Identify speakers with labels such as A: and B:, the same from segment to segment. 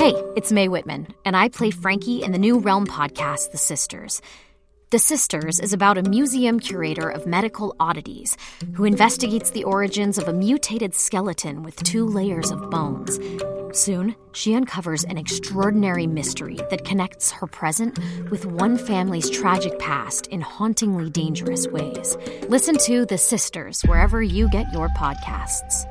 A: Hey, it's Mae Whitman, and I play Frankie in the new Realm podcast, The Sisters. The Sisters is about a museum curator of medical oddities who investigates the origins of a mutated skeleton with 2 layers of bones. Soon, she uncovers an extraordinary mystery that connects her present with one family's tragic past in hauntingly dangerous ways. Listen to The Sisters wherever you get your podcasts.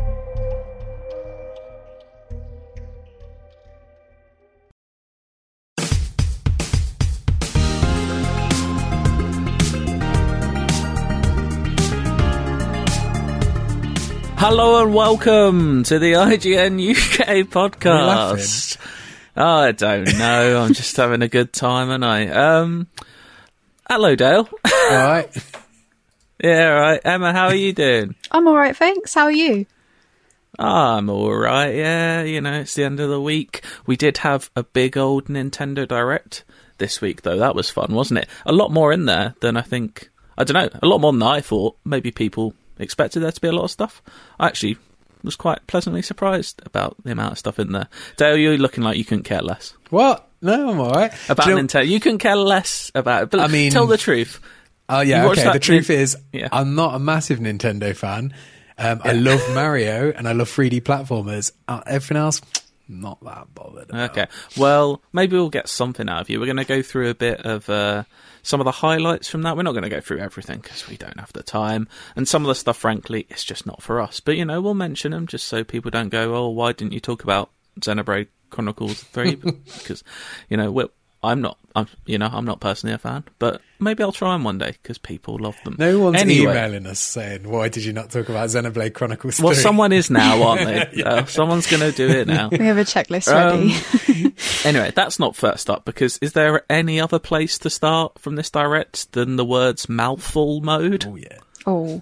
B: Hello and welcome to the IGN UK podcast. Oh, I don't know. I'm just having a good time, aren't I? Hello, Dale.
C: All right.
B: Yeah, all right. Emma, how are you doing?
D: I'm all right, thanks. How are you?
B: I'm all right. Yeah, you know, it's the end of the week. We did have a big old Nintendo Direct this week, though. That was fun, wasn't it? A lot more in there than I think. I don't know. A lot more than I thought. Maybe people expected there to be a lot of stuff. I actually was quite pleasantly surprised about the amount of stuff in there. Dale, you're looking like you couldn't care less.
C: What? No, I'm all right.
B: About Nintendo. You couldn't care less about it. But I mean, tell the truth.
C: Oh, yeah, okay. The truth is, I'm not a massive Nintendo fan. I love Mario and I love 3D platformers. Everything else, not that bothered about.
B: Okay. Well, maybe we'll get something out of you. We're going to go through a bit of some of the highlights from that. We're not going to go through everything because we don't have the time. And some of the stuff, frankly, it's just not for us. But, you know, we'll mention them just so people don't go, oh, why didn't you talk about Xenoblade Chronicles 3? Because, you know, I'm not personally a fan, but maybe I'll try them one day because people love them.
C: No one's emailing us saying, why did you not talk about Xenoblade Chronicles 3?
B: Well, someone is now, aren't they? Yeah. Someone's going to do it now.
D: We have a checklist ready.
B: Anyway, that's not first up because is there any other place to start from this direct than the words mouthful mode?
C: Oh, yeah.
D: Oh.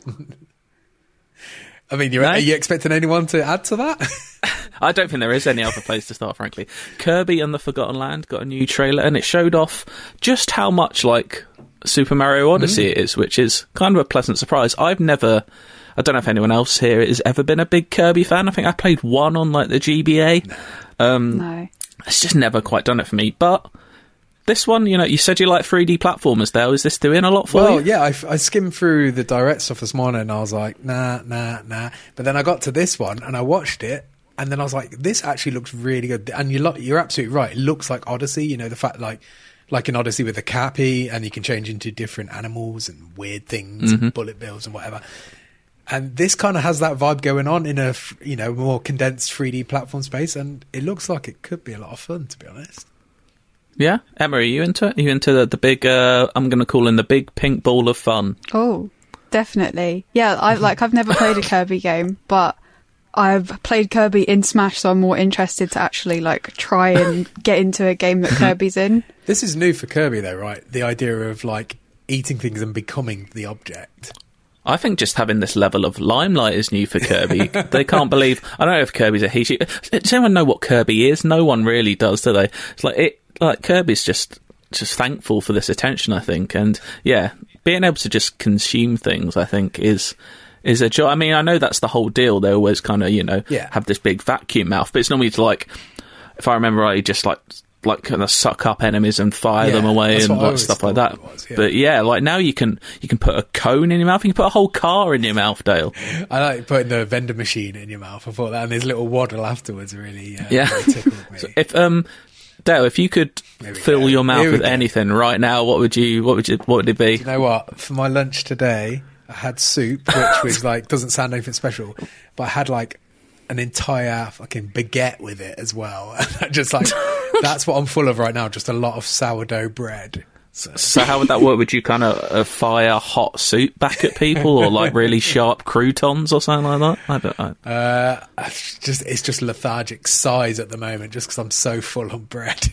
C: I mean, are you expecting anyone to add to that?
B: I don't think there is any other place to start, frankly. Kirby and the Forgotten Land got a new trailer, and it showed off just how much like Super Mario Odyssey it is, which is kind of a pleasant surprise. I don't know if anyone else here has ever been a big Kirby fan. I think I played one on like the GBA.
D: No.
B: It's just never quite done it for me, but this one, you know, you said you like 3D platformers, Dale. Is this doing a lot for you?
C: Well, yeah, I skimmed through the direct stuff this morning and I was like, nah. But then I got to this one and I watched it and then I was like, this actually looks really good. And you're absolutely right. It looks like Odyssey, you know, the fact like an Odyssey with a Cappy and you can change into different animals and weird things and bullet bills and whatever. And this kind of has that vibe going on in a, you know, more condensed 3D platform space and it looks like it could be a lot of fun, to be honest.
B: Yeah? Emma, are you into it? Are you into the big, I'm going to call in the big pink ball of fun?
D: Oh, definitely. Yeah, I've never played a Kirby game, but I've played Kirby in Smash, so I'm more interested to actually like try and get into a game that Kirby's in.
C: This is new for Kirby though, right? The idea of like eating things and becoming the object.
B: I think just having this level of limelight is new for Kirby. They can't believe... I don't know if Kirby's a he. Does anyone know what Kirby is? No one really does, do they? It's like Kirby's just thankful for this attention, I think. And yeah, being able to just consume things, I think, is a joy. I mean, I know that's the whole deal. They always kind of, you know, have this big vacuum mouth, but it's normally to like, if I remember right, just like kind of suck up enemies and fire them away and like stuff like that. But yeah, like now you can put a cone in your mouth. You can put a whole car in your mouth, Dale.
C: I like putting the vendor machine in your mouth. I thought that, and his little waddle afterwards really, really tickled me.
B: So if Dale, if you could fill your mouth with anything right now, what would it be?
C: Do you know what? For my lunch today, I had soup, which was like doesn't sound anything special, but I had like an entire fucking baguette with it as well. And just like that's what I'm full of right now, just a lot of sourdough bread.
B: So how would that work? Would you kind of fire hot soup back at people, or like really sharp croutons or something like that? I don't know.
C: It's just lethargic sighs at the moment, just because I'm so full on bread.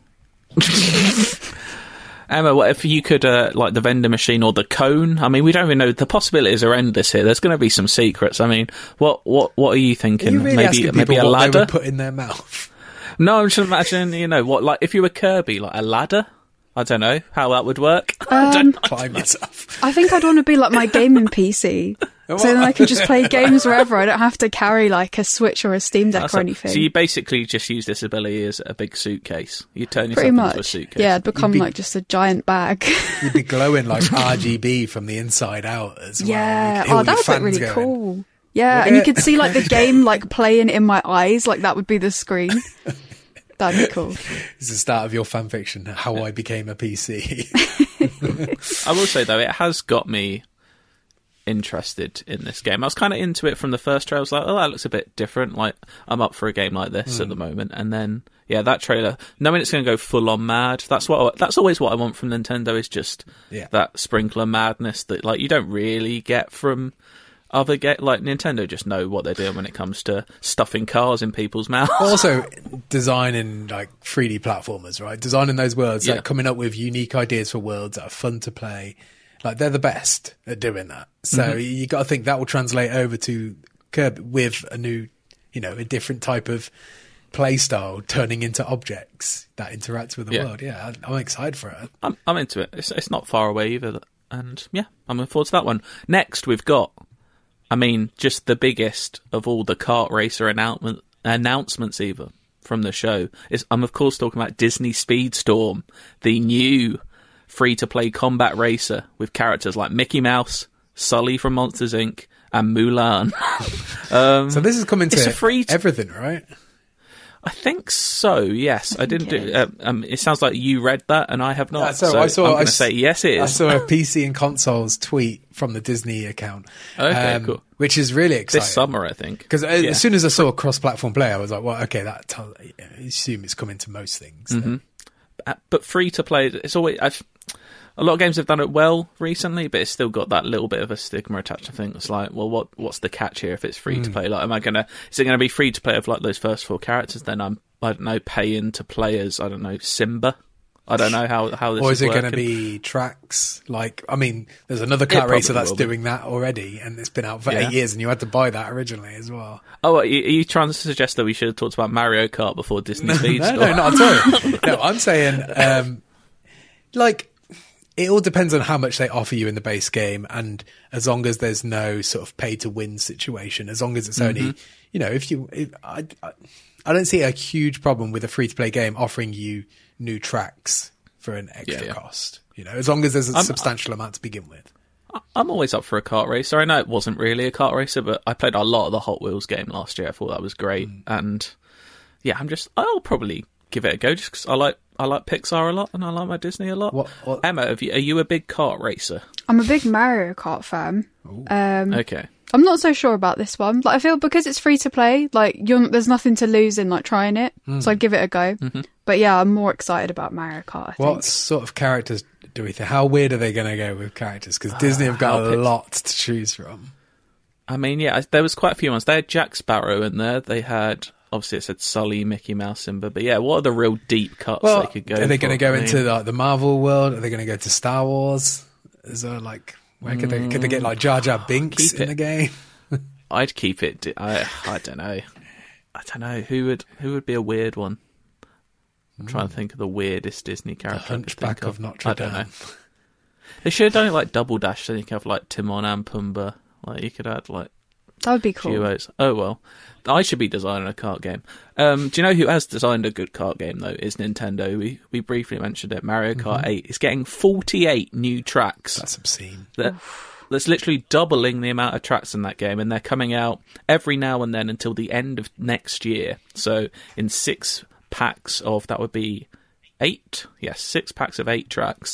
B: Emma, what if you could, like the vendor machine or the cone? I mean, we don't even know. The possibilities are endless here. There's going to be some secrets. I mean, what are you thinking?
C: Are you really asking
B: maybe a ladder?
C: They would put in their mouth?
B: No, I'm just imagining, you know, what, like if you were Kirby, like a ladder. I don't know how that would work.
C: Climb yourself.
D: I think I'd want to be like my gaming PC. So then I can just play games wherever. I don't have to carry like a Switch or a Steam Deck or anything.
B: So you basically just use this ability as a big suitcase. You turn yourself
D: Pretty
B: into
D: much.
B: a suitcase.
D: Yeah, it'd become like just a giant bag.
C: You'd be glowing like RGB from the inside out as well.
D: Yeah.
C: All
D: Oh, that
C: your
D: would look
C: fans
D: really
C: going.
D: cool. Yeah,
C: Would
D: and you
C: it?
D: could see like the game like playing in my eyes. Like that would be the screen. That'd be cool.
C: It's the start of your fan fiction, How I Became a PC.
B: I will say, though, it has got me interested in this game. I was kind of into it from the first trailer. I was like, oh, that looks a bit different. Like, I'm up for a game like this at the moment. And then, yeah, that trailer, knowing it's going to go full on mad, that's always what I want from Nintendo, is just that sprinkle of madness that, like, you don't really get from other like Nintendo just know what they're doing when it comes to stuffing cars in people's mouths.
C: Also, designing like 3D platformers, right? Designing those worlds, like coming up with unique ideas for worlds that are fun to play. Like they're the best at doing that. So you got to think that will translate over to Kirby with a new, a different type of play style, turning into objects that interact with the world. Yeah, I'm excited for it.
B: I'm into it. It's not far away either. And yeah, I'm looking forward to that one. Next, we've got, just the biggest of all the kart racer announcements either from the show. I'm, of course, talking about Disney Speedstorm, the new free-to-play combat racer with characters like Mickey Mouse, Sully from Monsters, Inc., and Mulan.
C: So this is coming to
B: to
C: everything, right?
B: I think so, yes. I didn't do it sounds like you read that and I have not.
C: So
B: I'm going to say yes, it is.
C: I saw a PC and consoles tweet from the Disney account.
B: Okay, cool.
C: Which is really exciting.
B: This summer, I think.
C: Because as soon as I saw cross-platform play, I was like, well, okay, I assume it's coming to most things.
B: But free-to-play, it's always... a lot of games have done it well recently, but it's still got that little bit of a stigma attached. I think it's like, well, what's the catch here if it's free to play? Like, is it going to be free to play of like those first 4 characters? Then I don't know, paying to play as, I don't know, Simba. I don't know how this
C: or is it
B: working.
C: going to be tracks? Like, there's another kart racer that's doing that already, and it's been out for 8 years, and you had to buy that originally as well.
B: Oh, are you trying to suggest that we should have talked about Mario Kart before Disney Speedstorm?
C: No, not at all. No, I'm saying, it all depends on how much they offer you in the base game, and as long as there's no sort of pay to win situation, as long as it's only, I don't see a huge problem with a free to play game offering you new tracks for an extra cost. As long as there's a substantial amount to begin with.
B: I'm always up for a kart racer. I know it wasn't really a kart racer, but I played a lot of the Hot Wheels game last year. I thought that was great, and yeah, I'll probably give it a go just because I like Pixar a lot and I like my Disney a lot.
C: What?
B: Emma, are you a big kart racer?
D: I'm a big Mario Kart fan.
B: Okay.
D: I'm not so sure about this one. Like, I feel because it's free to play, like there's nothing to lose in like trying it. So I'd give it a go. But yeah, I'm more excited about Mario Kart, I think.
C: What sort of characters do we think? How weird are they going to go with characters? Because Disney have got a lot to choose from.
B: There was quite a few ones. They had Jack Sparrow in there. They had, obviously it said Sully, Mickey Mouse, Simba. But yeah, what are the real deep cuts they could go for?
C: Are they going to go into like the Marvel world? Are they going to go to Star Wars? Is there like, where could they get like Jar Jar Binks in the game?
B: I'd keep it. I don't know. I don't know who would be a weird one. I'm trying to think of the weirdest Disney character.
C: The Hunchback of Notre Dame.
B: I don't know. They should have done it like Double Dash, so you could have like Timon and Pumbaa. Like you could add like
D: that would be cool.
B: duos. Oh well, I should be designing a kart game. Do you know who has designed a good kart game though? Is Nintendo. We briefly mentioned it. Mario Kart 8 is getting 48 new tracks.
C: That's obscene.
B: That's literally doubling the amount of tracks in that game, and they're coming out every now and then until the end of next year. So in 6 packs of, that would be 8? Yes, 6 packs of 8 tracks.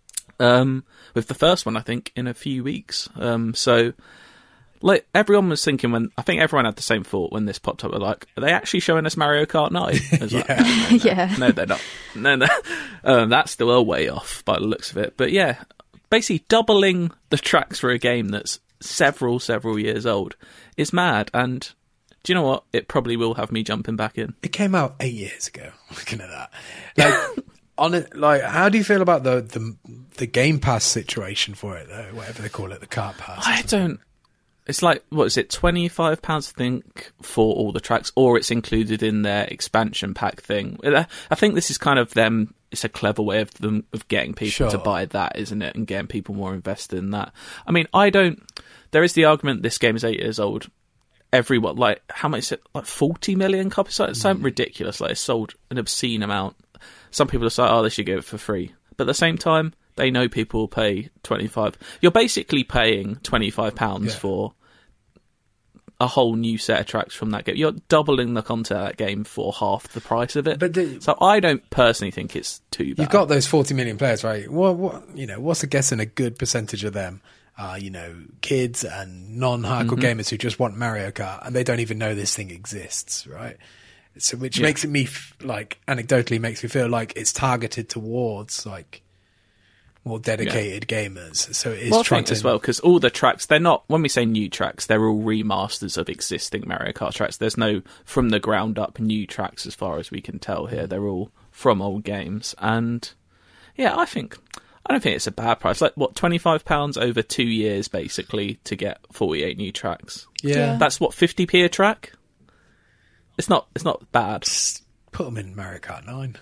B: With the first one, I think, in a few weeks. So, like, everyone was thinking I think everyone had the same thought when this popped up. They're like, are they actually showing us Mario Kart 9? I was like,
D: Yeah.
B: No, they're not. No. That's still a way off by the looks of it. But yeah, basically doubling the tracks for a game that's several years old is mad. And do you know what? It probably will have me jumping back in.
C: It came out 8 years ago. Looking at that, how do you feel about the Game Pass situation for it though? Whatever they call it, the Kart Pass.
B: I don't. It's like, what is it? £25, I think, for all the tracks, or it's included in their expansion pack thing. I think this is kind of them it's a clever way of getting people to buy that, isn't it? And getting people more invested in that. I mean, there is the argument this game is 8 years old. Everyone, like, how much is it? Like 40 million copies? It's something ridiculous. Like, it's sold an obscene amount. Some people are like, oh, they should give it for free. But at the same time, they know people will pay 25. You're basically paying £25 for a whole new set of tracks from that game. You're doubling the content of that game for half the price of it. So I don't personally think it's too bad.
C: You've got those 40 million players, right? What's a guessing a good percentage of them are, kids and non-hardcore gamers who just want Mario Kart and they don't even know this thing exists, right? So which makes me anecdotally makes me feel like it's targeted towards like more dedicated gamers. So it is trying to,
B: as well, because all the tracks, they're not, when we say new tracks, they're all remasters of existing Mario Kart tracks. There's no from the ground up new tracks as far as we can tell here. They're all from old games. And yeah, I don't think it's a bad price. Like, what, £25 over 2 years, basically, to get 48 new tracks.
C: Yeah.
B: That's what, 50p a track? It's not bad.
C: Just put them in Mario Kart 9.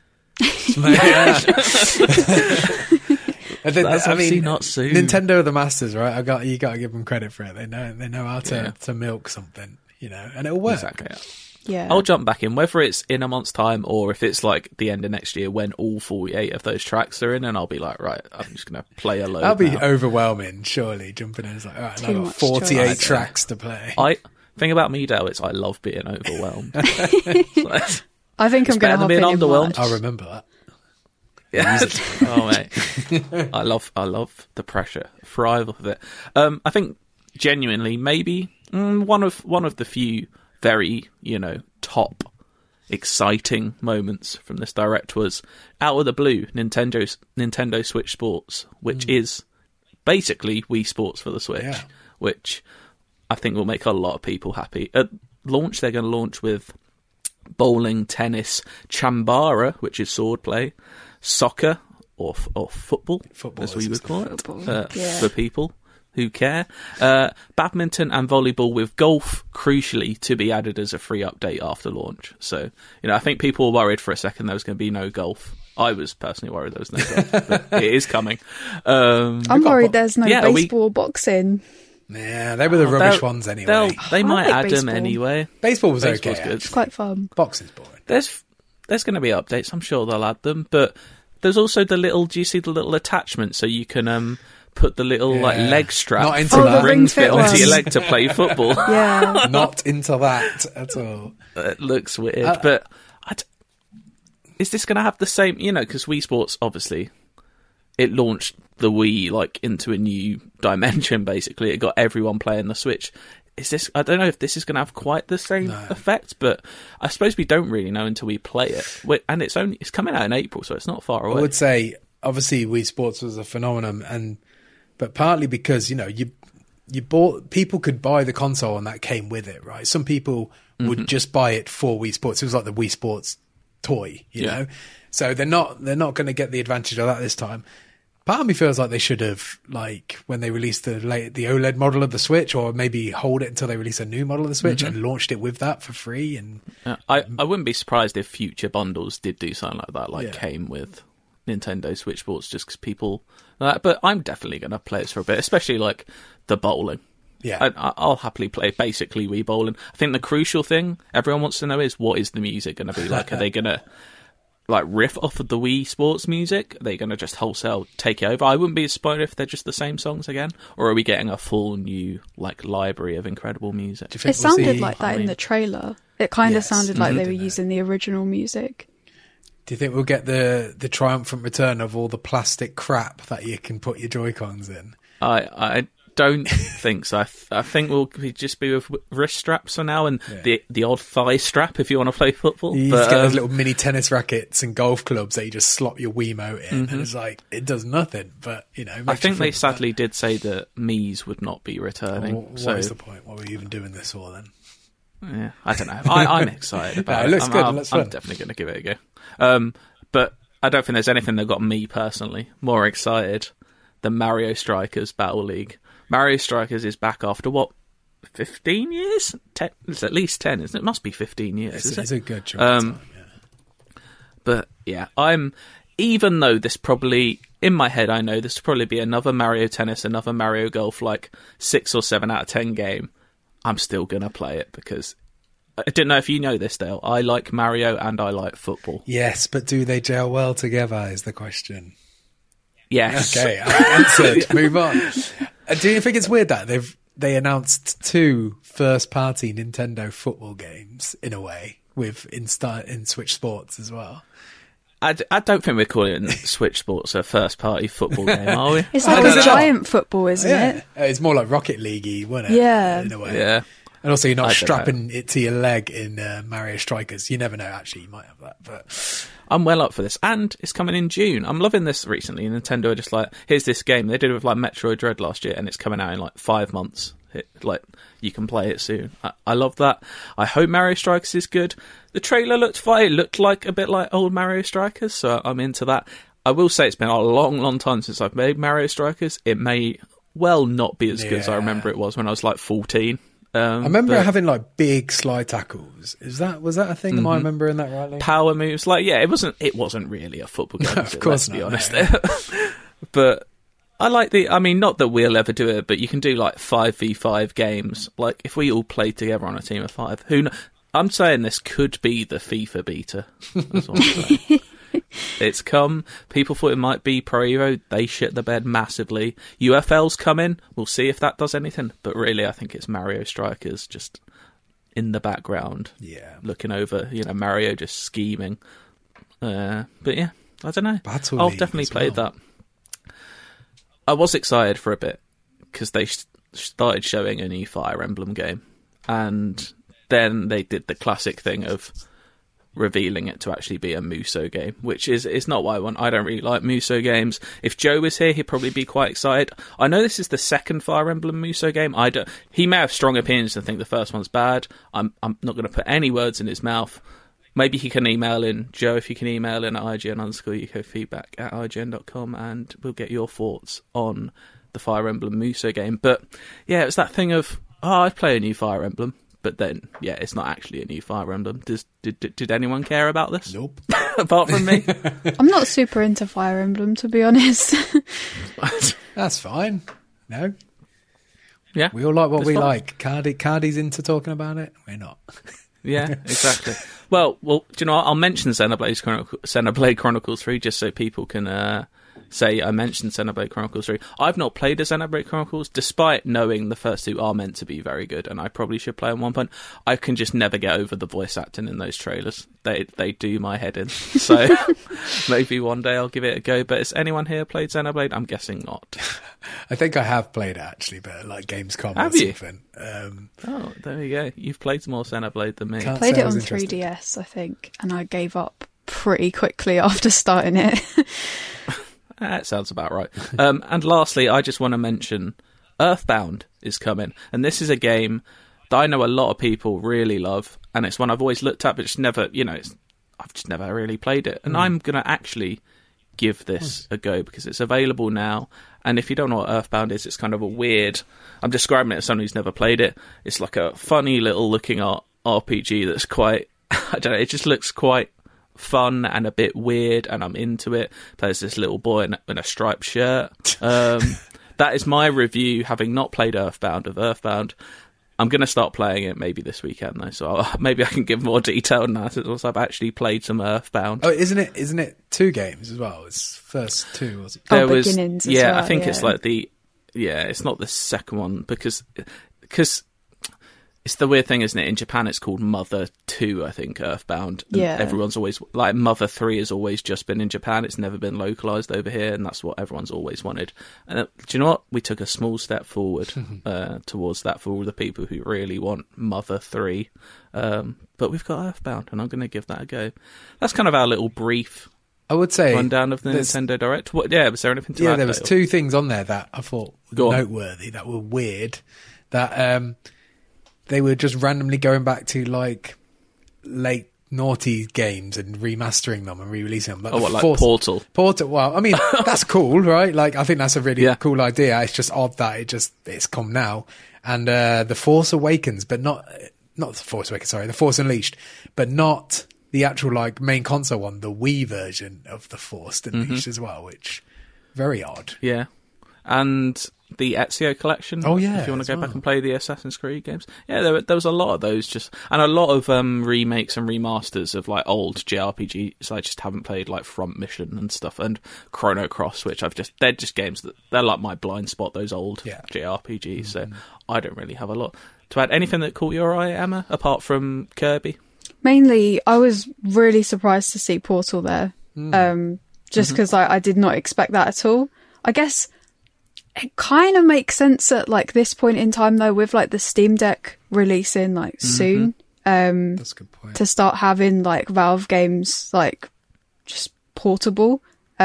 B: That's obviously not soon.
C: Nintendo are the masters, right? You got to give them credit for it. They know how to milk something, and it'll work.
B: Exactly.
D: Yeah.
B: I'll jump back in, whether it's in a month's time or if it's like the end of next year when all 48 of those tracks are in, and I'll be like, right, I'm just going to play a load.
C: That'll be
B: now.
C: Overwhelming, surely, jumping in. It's like, all right, I've got 48 tracks to play.
B: Thing about me, Dale, I love being overwhelmed.
D: I think I'm going to hop in
B: underwhelmed.
C: I'll remember that.
B: Yeah. Oh, mate. I love the pressure. Thrive off of it. I think genuinely, maybe one of the few very, top exciting moments from this Direct was out of the blue, Nintendo Switch Sports, which is basically Wii Sports for the Switch, which I think will make a lot of people happy. At launch, they're going to launch with bowling, tennis, chambara, which is swordplay, soccer or football, as we would call it, for people who care, badminton and volleyball, with golf crucially to be added as a free update after launch. So, I think people were worried for a second there was going to be no golf. I was personally worried there was no golf, but it is coming.
D: I'm worried there's no baseball, boxing.
C: Yeah, they were the rubbish ones anyway.
B: They might add
D: baseball.
B: them anyway.
C: Baseball was
B: Baseball's
C: okay.
B: good.
D: It's quite fun.
C: Boxing's boring.
B: There's going to be updates. I'm sure they'll add them, but there's also do you see the little attachment so you can put the little leg strap
C: Not into
B: from
C: that.
B: the ring fit onto
D: ones.
B: your leg to play football.
D: Yeah.
C: Not into that at all.
B: It looks weird, but is this going to have the same? Because Wii Sports, obviously, it launched the Wii into a new dimension. Basically, it got everyone playing the Switch. I don't know if this is going to have quite the same effect, but I suppose we don't really know until we play it. And it's coming out in April, so it's not far away.
C: I would say, obviously, Wii Sports was a phenomenon, but partly because people could buy the console and that came with it, right? Some people would just buy it for Wii Sports. It was like the Wii Sports toy, you know. So they're not going to get the advantage of that this time. Part of me feels like they should have, when they released the OLED model of the Switch, or maybe hold it until they release a new model of the Switch and launched it with that for free. And
B: I wouldn't be surprised if future bundles did do something like that, came with Nintendo Switch Sports, just because people. But I'm definitely going to play this for a bit, especially the bowling.
C: Yeah,
B: I'll happily play basically Wii bowling. I think the crucial thing everyone wants to know is, what is the music going to be like? Are they going to riff off of the Wii Sports music? Are they going to just wholesale take it over? I wouldn't be surprised if they're just the same songs again, or are we getting a full new library of incredible music?
D: It sounded like that in the trailer. It kind of sounded like they were using the original music.
C: Do you think we'll get the triumphant return of all the plastic crap that you can put your Joy-Cons in?
B: I don't think so. I think we'll just be with wrist straps for now, and the odd thigh strap if you want to play football.
C: You just get those little mini tennis rackets and golf clubs that you just slot your Wiimote in, and it's it does nothing. But
B: I think they sadly did say that Mii's would not be returning.
C: What is the point? What were you even doing this for then?
B: Yeah, I don't know. I'm excited about
C: it. It looks good.
B: I'm definitely going to give it a go. But I don't think there's anything that got me personally more excited than Mario Strikers Battle League. Mario Strikers is back after 15 years? It's at least 10, isn't it? It must be 15 years.
C: It's a good chunk of time,
B: But yeah, even though this probably, in my head, I know this will probably be another Mario Tennis, another Mario Golf, like 6 or 7 out of 10 game, I'm still going to play it because I don't know if you know this, Dale. I like Mario and I like football.
C: Yes, but do they gel well together is the question.
B: Yes.
C: Okay, answered. Move on. Do you think it's weird that they announced 2 first-party Nintendo football games in a way in Switch Sports as well?
B: I don't think we're calling Switch Sports a first-party football game, are we?
D: It's like a giant football, isn't it?
C: It's more like Rocket League-y, wasn't it?
D: Yeah.
C: In a way.
B: Yeah.
C: And also, you're not strapping it to your leg in Mario Strikers. You never know, actually. You might have that. But
B: I'm well up for this. And it's coming in June. I'm loving this recently. Nintendo are just like, here's this game. They did it with like Metroid Dread last year, and it's coming out in like 5 months. You can play it soon. I love that. I hope Mario Strikers is good. The trailer looked fine. It looked like a bit like old Mario Strikers, so I'm into that. I will say it's been a long, long time since I've made Mario Strikers. It may well not be as good as I remember it was when I was like 14.
C: I remember having like big slide tackles. Was that a thing? Am I remembering that rightly?
B: Power moves, it wasn't really a football game.
C: No, of course,
B: let's be honest. But I like not that we'll ever do it, but you can do like 5v5 games. Like if we all played together on a team of 5, I'm saying this could be the FIFA beta. That's what I'm saying. It's come. People thought it might be Pro Evo. They shit the bed massively. UFL's coming. We'll see if that does anything. But really, I think it's Mario Strikers just in the background.
C: Yeah.
B: Looking over, Mario just scheming. But yeah, I don't know.
C: Battle
B: I'll
C: League
B: definitely
C: as
B: play
C: well.
B: that. I was excited for a bit because they started showing a new Fire Emblem game. And then they did the classic thing of revealing it to actually be a Muso game, which is not what I want. I don't really like Muso games. If Joe was here, he'd probably be quite excited. I know this is the second Fire Emblem Muso game. He may have strong opinions and think the first one's bad. I'm not going to put any words in his mouth. Maybe he can email in. Joe, if you can email in at IGN_UKFeedback@IGN.com and we'll get your thoughts on the Fire Emblem Muso game. But yeah, it was that thing of, I'd play a new Fire Emblem. But then, yeah, it's not actually a new Fire Emblem. Did anyone care about this?
C: Nope.
B: Apart from me?
D: I'm not super into Fire Emblem, to be honest.
C: That's fine. No.
B: Yeah.
C: We all like what we
B: fine.
C: like. Cardi's into talking about it. We're not.
B: Yeah, exactly. Well, do you know what? I'll mention Xenoblade Chronicles 3 just so people can say I mentioned Xenoblade Chronicles 3. I've not played a Xenoblade Chronicles, despite knowing the first 2 are meant to be very good, and I probably should play on one point. I can just never get over the voice acting in those trailers. They do my head in. So maybe one day I'll give it a go. But has anyone here played Xenoblade? I'm guessing not.
C: I think I have played it, actually, but like Gamescom
B: have
C: or
B: you?
C: something.
B: Oh, there you go. You've played more Xenoblade than me.
C: Can't
D: Played
C: say
D: it
C: I
D: on
C: was interested.
D: 3DS, I think, and I gave up pretty quickly after starting it.
B: That sounds about right. And lastly, I just want to mention Earthbound is coming. And this is a game that I know a lot of people really love. And it's one I've always looked at, but just never, I've just never really played it. And I'm going to actually give this a go because it's available now. And if you don't know what Earthbound is, it's kind of a weird... I'm describing it as someone who's never played it. It's like a funny little looking RPG that's quite... I don't know, it just looks quite fun and a bit weird, and I'm into it. There's this little boy in a striped shirt. That is my review, having not played Earthbound. I'm going to start playing it maybe this weekend, though, so maybe I can give more detailed analysis. I've actually played some Earthbound.
C: Oh, isn't it 2 games as well? It's first 2, was it?
D: Beginnings as well,
B: I think it's like it's not the second one, because it's the weird thing, isn't it? In Japan, it's called Mother 2, I think, Earthbound. And everyone's always... Like, Mother 3 has always just been in Japan. It's never been localised over here, and that's what everyone's always wanted. And do you know what? We took a small step forward towards that for all the people who really want Mother 3. But we've got Earthbound, and I'm going to give that a go. That's kind of our little brief...
C: I would say
B: rundown of the Nintendo Direct. Was there anything to add?
C: Yeah, there was
B: Dale?
C: 2 things on there that I thought were noteworthy, that were weird, that they were just randomly going back to like late naughty games and remastering them and re-releasing them. Like
B: Portal?
C: Portal. Well, I mean, that's cool, right? Like, I think that's a really cool idea. It's just odd that it's come now. And The Force Awakens, but not The Force Awakens. Sorry, The Force Unleashed, but not the actual like main console one, the Wii version of the Forced Unleashed as well, which very odd.
B: Yeah. And the Ezio collection.
C: Oh, yeah,
B: if you want
C: as
B: to go back
C: well.
B: and play the Assassin's Creed games. Yeah, there was a lot of those, and a lot of remakes and remasters of like old JRPGs I just haven't played, like Front Mission and stuff, and Chrono Cross, which they're just games that they're like my blind spot, those old JRPGs. So I don't really have a lot to add. Anything that caught your eye, Emma, apart from Kirby?
D: Mainly, I was really surprised to see Portal there, just because I did not expect that at all. I guess it kind of makes sense at like this point in time, though, with like the Steam Deck releasing like soon.
C: That's a good point.
D: To start having like Valve games like just portable.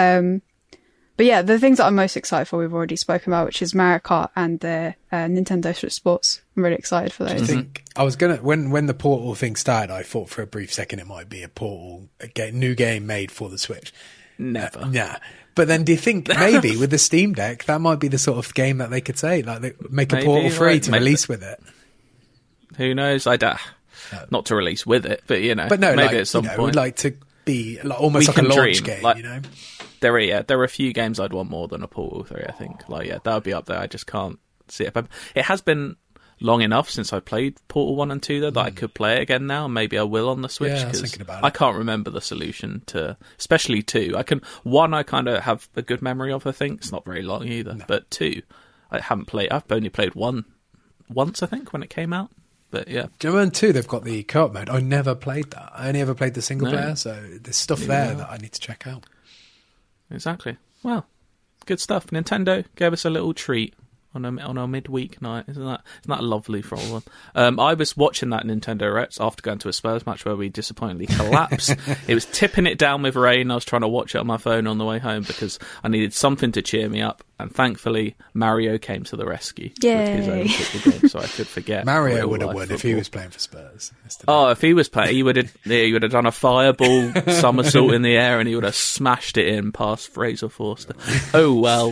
D: But yeah, the things that I'm most excited for, we've already spoken about, which is Mario Kart and the Nintendo Switch Sports. I'm really excited for those.
C: I think I was gonna when the Portal thing started, I thought for a brief second it might be a Portal new game made for the Switch.
B: Never.
C: Nah. But then do you think maybe with the Steam Deck, that might be the sort of game that they could say, like they make a Portal free to release with it?
B: Who knows? I don't. Not to release with it, but you know.
C: But no,
B: maybe
C: like,
B: at some point.
C: we'd like to be like, almost like a launch game,
B: like,
C: you know?
B: There are a few games I'd want more than a Portal 3, I think. Like, yeah, that would be up there. I just can't see it. But it has been long enough since I played Portal 1 and 2, though, that I could play it again now. Maybe I will on the Switch.
C: Yeah, I was thinking about it.
B: I can't remember the solution to, especially 2. I kind of have a good memory of, I think. It's not very long either. No. But 2, I've only played 1 once, I think, when it came out. But yeah.
C: Do you remember in 2 they've got the co-op mode? I never played that. I only ever played the single player, so there's stuff there that I need to check out.
B: Exactly. Well, good stuff. Nintendo gave us a little treat on a midweek night. Isn't that lovely for all of them? I was watching that Nintendo Direct after going to a Spurs match where we disappointingly collapsed. It was tipping it down with rain. I was trying to watch it on my phone on the way home because I needed something to cheer me up. And thankfully, Mario came to the rescue with his own football game, so I could forget.
C: Mario would have won if he was playing for Spurs yesterday.
B: Oh, if he was playing, he would have done a fireball somersault in the air and he would have smashed it in past Fraser Forster. Oh well.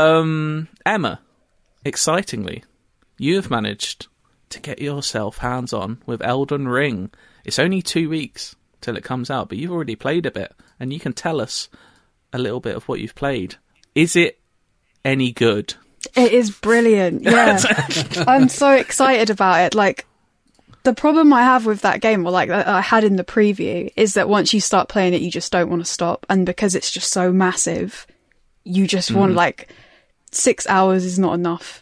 B: Emma, excitingly, you have managed to get yourself hands-on with Elden Ring. It's only 2 weeks till it comes out, but you've already played a bit, and you can tell us a little bit of what you've played. Is it any good?
D: It is brilliant. Yeah. I'm so excited about it. Like, the problem I have with that game, or like that I had in the preview, is that once you start playing it, you just don't want to stop. And because it's just so massive, you just want like 6 hours is not enough.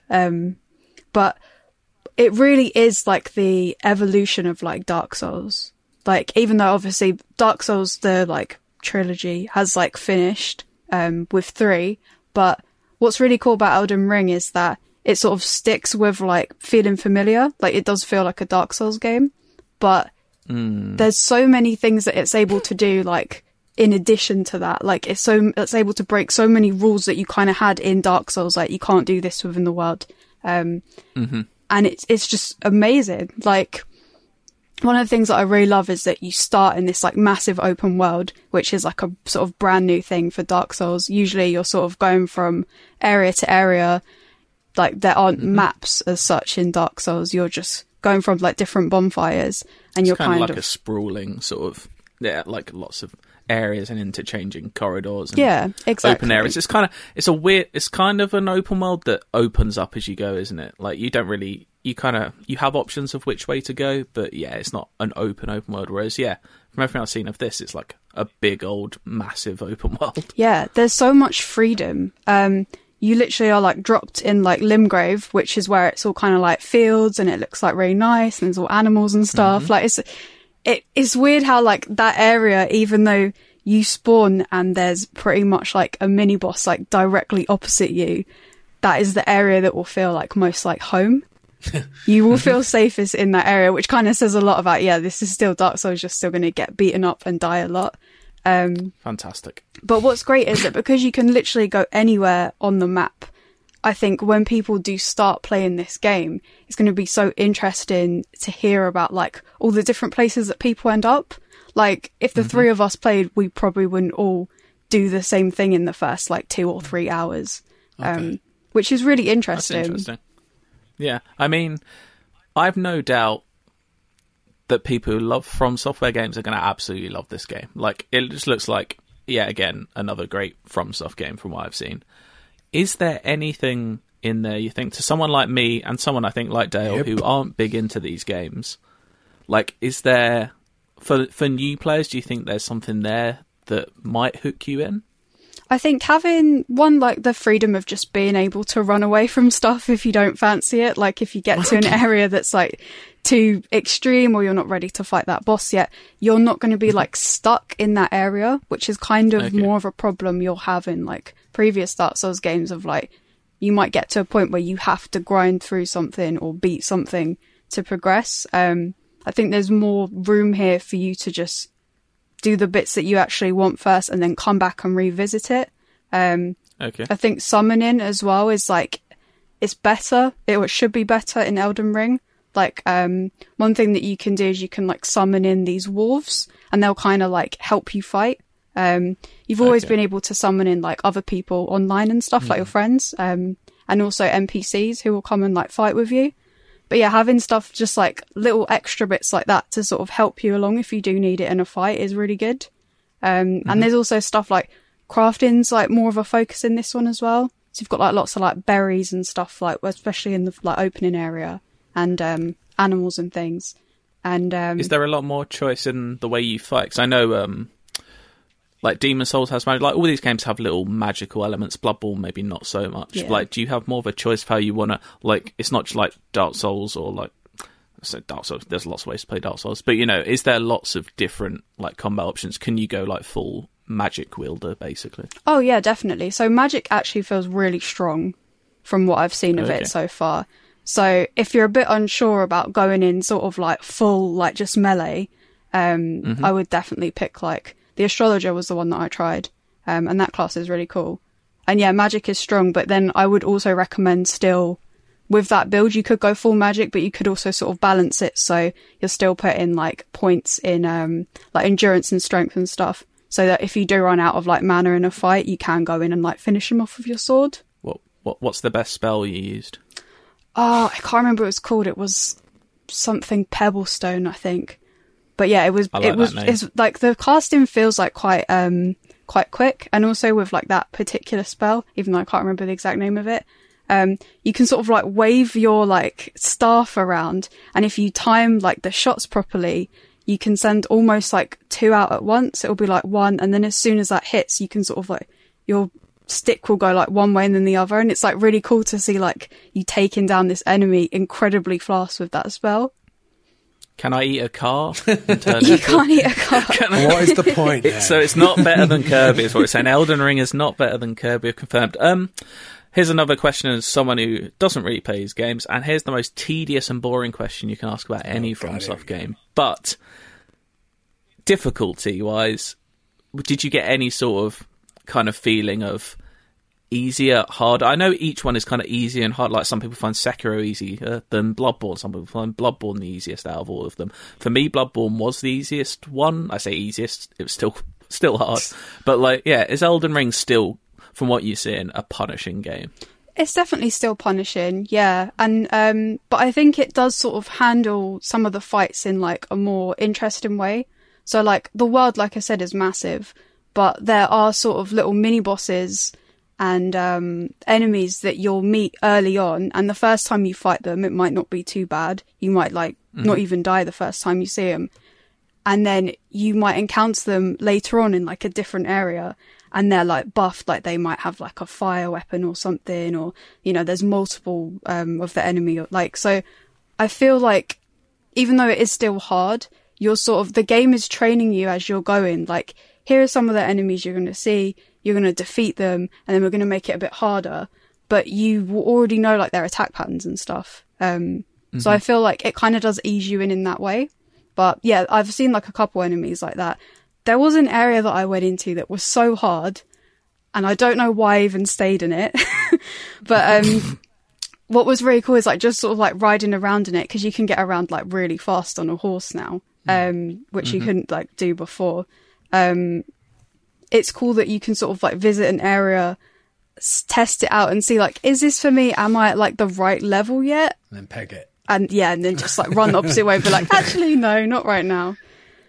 D: But it really is like the evolution of like Dark Souls. Like, even though obviously Dark Souls, the like trilogy has like finished with 3, but what's really cool about Elden Ring is that it sort of sticks with like feeling familiar. Like, it does feel like a Dark Souls game, but there's so many things that it's able to do, like in addition to that. Like, it's able to break so many rules that you kind of had in Dark Souls. Like, you can't do this within the world. And it's just amazing. Like, one of the things that I really love is that you start in this like massive open world, which is like a sort of brand new thing for Dark Souls. Usually you're sort of going from area to area. Like, there aren't maps as such in Dark Souls. You're just going from like different bonfires, and you're kind of
B: like a sprawling sort of, like lots of areas and interchanging corridors and
D: exactly.
B: open areas. It's kind of an open world that opens up as you go, isn't it? Like, you don't really, you have options of which way to go, but it's not an open world. Whereas from everything I've seen of this, it's like a big old massive open world. Yeah,
D: there's so much freedom. You literally are like dropped in like Limgrave, which is where it's all kind of like fields and it looks like really nice and there's all animals and stuff. Like, it's weird how like that area, even though you spawn and there's pretty much like a mini boss like directly opposite you, that is the area that will feel like most like home. You will feel safest in that area, which kind of says a lot about, this is still Dark Souls. You're still going to get beaten up and die a lot.
B: Fantastic.
D: But what's great is that because you can literally go anywhere on the map, I think when people do start playing this game, it's going to be so interesting to hear about like all the different places that people end up. Like, if the 3 of us played, we probably wouldn't all do the same thing in the first like 2 or 3 hours, which is really interesting.
B: That's interesting. Yeah, I mean, I've no doubt that people who love From Software games are going to absolutely love this game. Like, it just looks like, yeah, again, another great FromSoft game from what I've seen. Is there anything in there, you think, to someone like me and someone I think like Dale who aren't big into these games? Like, is there, for new players, do you think there's something there that might hook you in?
D: I think having one, like the freedom of just being able to run away from stuff if you don't fancy it, like if you get to an area that's like too extreme or you're not ready to fight that boss yet, you're not going to be like stuck in that area, which is kind of more of a problem you'll have in like previous Dark Souls games of like, you might get to a point where you have to grind through something or beat something to progress. I think there's more room here for you to just do the bits that you actually want first and then come back and revisit it. I think summoning as well is like, it's better. It should be better in Elden Ring. Like, one thing that you can do is you can like summon in these wolves and they'll kind of like help you fight. You've always been able to summon in like other people online and stuff, like your friends, and also NPCs who will come and like fight with you. But yeah, having stuff just like little extra bits like that to sort of help you along if you do need it in a fight is really good. And there's also stuff like crafting's like more of a focus in this one as well. So you've got like lots of like berries and stuff, like especially in the like opening area, and animals and things. And
B: is there a lot more choice in the way you fight? Because I know like Demon Souls has magic, like all these games have little magical elements. Bloodborne maybe not so much.
D: Yeah.
B: Like, do you have more of a choice for how you want to, like, it's not just like Dark Souls or like, so Dark Souls, there's lots of ways to play Dark Souls, but you know, is there lots of different like combat options? Can you go like full magic wielder basically?
D: Oh yeah, definitely. So magic actually feels really strong from what I've seen of it so far. So if you're a bit unsure about going in sort of like full, like just melee, I would definitely pick like the Astrologer was the one that I tried, and that class is really cool. And yeah, magic is strong, but then I would also recommend still, with that build, you could go full magic, but you could also sort of balance it so you're still putting like points in like endurance and strength and stuff, so that if you do run out of like mana in a fight, you can go in and like finish them off with your sword.
B: What's the best spell you used?
D: Oh, I can't remember what it was called. It was something Pebblestone, I think. But yeah, it's like the casting feels like quite quick, and also with like that particular spell, even though I can't remember the exact name of it, you can sort of like wave your like staff around, and if you time like the shots properly, you can send almost like 2 out at once. It'll be like 1, and then as soon as that hits, you can sort of like, your stick will go like one way and then the other, and it's like really cool to see like you taking down this enemy incredibly fast with that spell.
B: Can I eat a car?
D: You can't eat a car.
C: What is the point?
B: So it's not better than Kirby, is what it's saying. Elden Ring is not better than Kirby, confirmed. Here's another question as someone who doesn't really play his games, and here's the most tedious and boring question you can ask about any FromSoft game. But difficulty-wise, did you get any sort of kind of feeling of easier, harder? I know each one is kind of easier and hard. Like some people find Sekiro easier than Bloodborne. Some people find Bloodborne the easiest out of all of them. For me, Bloodborne was the easiest one. I say easiest; it was still hard. But like, yeah, is Elden Ring still, from what you're seeing, a punishing game?
D: It's definitely still punishing, yeah. And but I think it does sort of handle some of the fights in like a more interesting way. So like the world, like I said, is massive, but there are sort of little mini bosses and enemies that you'll meet early on, and the first time you fight them, it might not be too bad. You might like not even die the first time you see them, and then you might encounter them later on in like a different area, and they're like buffed, like they might have like a fire weapon or something, or you know, there's multiple of the enemy. Like, so I feel like even though it is still hard, you're sort of, the game is training you as you're going. Like, here are some of the enemies you're going to see. You're going to defeat them, and then we're going to make it a bit harder. But you already know like their attack patterns and stuff. So I feel like it kind of does ease you in that way. But yeah, I've seen like a couple enemies like that. There was an area that I went into that was so hard, and I don't know why I even stayed in it. But what was really cool is like just sort of like riding around in it, because you can get around like really fast on a horse now, which you couldn't like do before. It's cool that you can sort of like visit an area, test it out and see like, is this for me? Am I at like the right level yet?
C: And then peg it.
D: and then just like run the opposite way, but like, actually, no, not right now.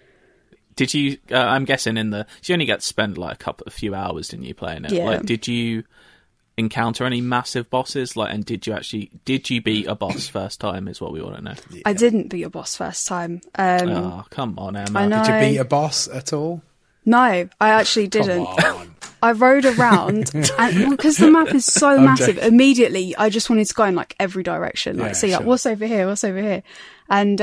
B: Did you? I'm guessing you only get to spend like a few hours, didn't you, playing it?
D: Yeah.
B: Like, did you encounter any massive bosses? Like, and did you beat a boss first time? Is what we want to know.
C: Yeah.
D: I didn't beat a boss first time.
B: Oh, come on, Emma.
D: I know.
C: Did you beat a boss at all?
D: No, I actually didn't.
C: Come on.
D: I rode around, and because the map is so massive,
C: joking.
D: immediately I just wanted to go in like every direction, like
C: Yeah,
D: see like
C: sure.
D: what's over here, and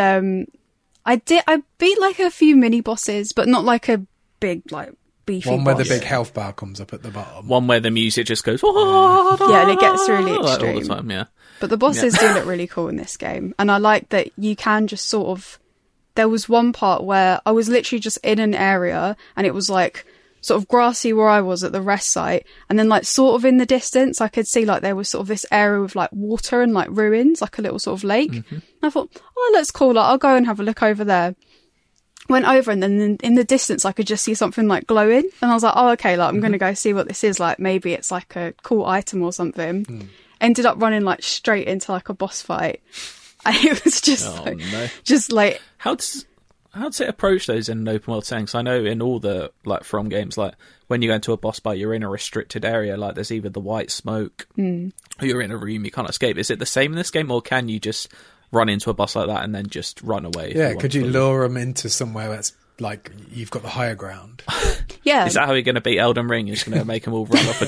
D: I beat like a few mini bosses, but not like a big like beefy
C: One where
D: boss.
C: the big health bar comes up at the bottom.
B: One where the music just goes.
D: Yeah, and it gets really
B: like, all
D: extreme.
B: the time. Yeah.
D: But the bosses do look really cool in this game, and I like that you can just sort of. There was one part where I was literally just in an area, and it was like sort of grassy where I was at the rest site, and then like sort of in the distance I could see like there was sort of this area with like water and like ruins, like a little sort of lake. And I thought, oh, that's cool, like, I'll go and have a look over there. Went over, and then in the distance I could just see something like glowing, and I was like, oh, okay, like I'm gonna go see what this is, like maybe it's like a cool item or something. Ended up running like straight into like a boss fight, and it was just just like
B: How does it approach those in an open world setting? 'Cause I know in all the like From games, like when you go into a boss fight, you're in a restricted area. Like there's either the white smoke, or you're in a room you can't escape. Is it the same in this game, or can you just run into a boss like that and then just run away?
C: Yeah, could you lure them into somewhere that's like you've got the higher ground?
D: yeah.
B: Is that how you're going to beat Elden Ring? You're just going to make them all run off a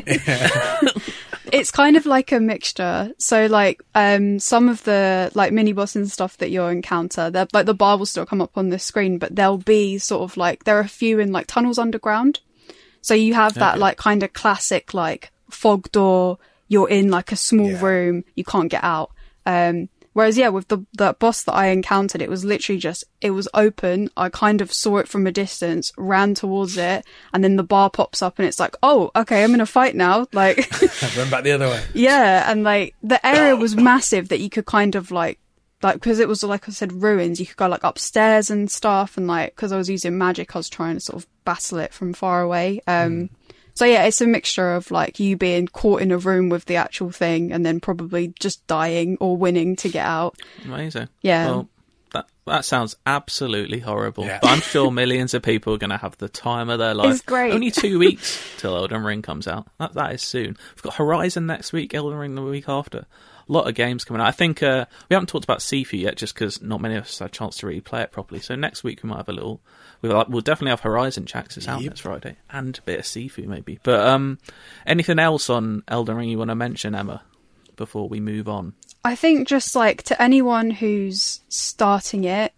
B: cliff?
D: It's kind of like a mixture. So like some of the like mini bosses and stuff that you'll encounter, like the bar will still come up on the screen, but there'll be sort of like there are a few in like tunnels underground. So you have that like kind of classic like fog door, you're in like a small room, you can't get out. Whereas, with the boss that I encountered, it was literally just, it was open. I kind of saw it from a distance, ran towards it, and then the bar pops up and it's like, oh, okay, I'm in a fight now. Like,
C: Run back the other way.
D: yeah. And like, the area was massive that you could kind of like, because it was, like I said, ruins, you could go like upstairs and stuff. And like, because I was using magic, I was trying to sort of battle it from far away. So yeah, it's a mixture of like you being caught in a room with the actual thing and then probably just dying or winning to get out.
B: Amazing.
D: Yeah.
B: Well, that sounds absolutely horrible.
C: Yeah.
B: But I'm sure millions of people are going to have the time of their life.
D: It's great.
B: Only 2 weeks till Elden Ring comes out. That is soon. We've got Horizon next week, Elden Ring the week after. A lot of games coming out. I think we haven't talked about Sifu yet, just because not many of us had a chance to really play it properly. So next week we might have a little. We'll definitely have Horizon checks. It's out next Friday, and a bit of Sifu maybe. But anything else on Elden Ring you want to mention, Emma, before we move on?
D: I think just like to anyone who's starting it,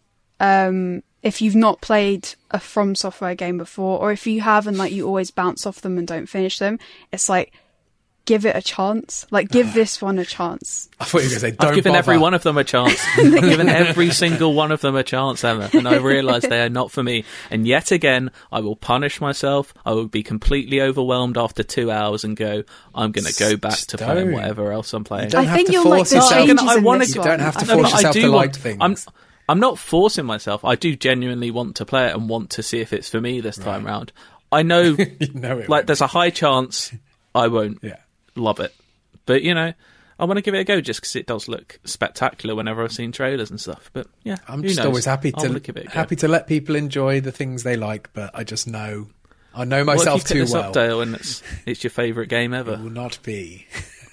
D: if you've not played a From Software game before, or if you have and like you always bounce off them and don't finish them, it's like, give it a chance. Like, give this one a chance.
C: I thought you were going to say, don't
B: I've given
C: bother.
B: every one of them a chance. I've given every single one of them a chance, Emma, and I realise they are not for me. And yet again, I will punish myself. I will be completely overwhelmed after 2 hours and go, I'm going to go back to playing whatever else I'm playing.
C: You don't
D: I
C: have
D: think
C: to
D: you'll like
C: force
D: the
C: yourself.
D: changes
B: I
D: in
B: wanna-
D: this
C: You
D: one.
C: don't have to
D: I
C: force
D: think-
C: yourself to like things.
B: I'm not forcing myself. I do genuinely want to play it and want to see if it's for me this time round. I know,
C: You know it
B: like,
C: won't
B: there's a high chance I won't
C: Yeah.
B: love it. But, you know, I want to give it a go just because it does look spectacular whenever I've seen trailers and stuff. But, yeah,
C: I'm
B: who
C: just
B: knows?
C: always happy
B: I wanna
C: to
B: give it a go.
C: let people enjoy the things they like, but I just know I know
B: What
C: myself
B: if you pick
C: too
B: this
C: well.
B: up, Dale, and it's your favourite game
C: It
B: ever?
C: will not be.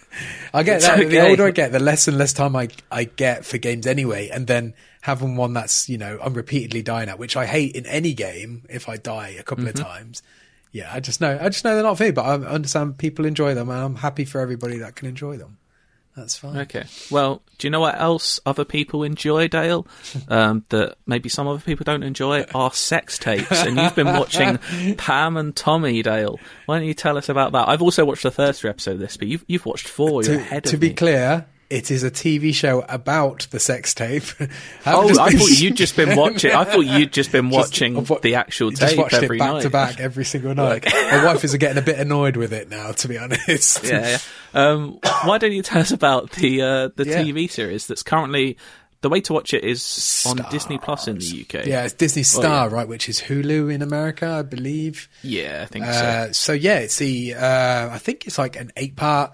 C: I get
B: It's
C: that. The
B: okay.
C: older I get, the less and less time I get for games anyway, and then having one that's, you know, I'm repeatedly dying at, which I hate in any game if I die a couple of times. Yeah, I just know they're not for me, but I understand people enjoy them, and I'm happy for everybody that can enjoy them. That's fine.
B: Okay. Well, do you know what else other people enjoy, Dale? That maybe some other people don't enjoy are sex tapes. And you've been watching Pam and Tommy, Dale. Why don't you tell us about that? I've also watched the first episode of this, but you've watched 4. You're ahead of
C: To be
B: me.
C: clear, it is a TV show about the sex tape.
B: Oh, I thought you'd just been watching. I thought you'd just been watching the actual
C: just
B: tape
C: watched
B: every
C: it back
B: night.
C: to back every single night. My wife is getting a bit annoyed with it now, to be honest.
B: Yeah. Why don't you tell us about the
C: Yeah.
B: TV series that's currently the way to watch it is on Disney Plus in the UK.
C: Yeah, it's Disney Star, right, which is Hulu in America, I believe.
B: Yeah, I think so.
C: So yeah, it's the I think it's like an 8-part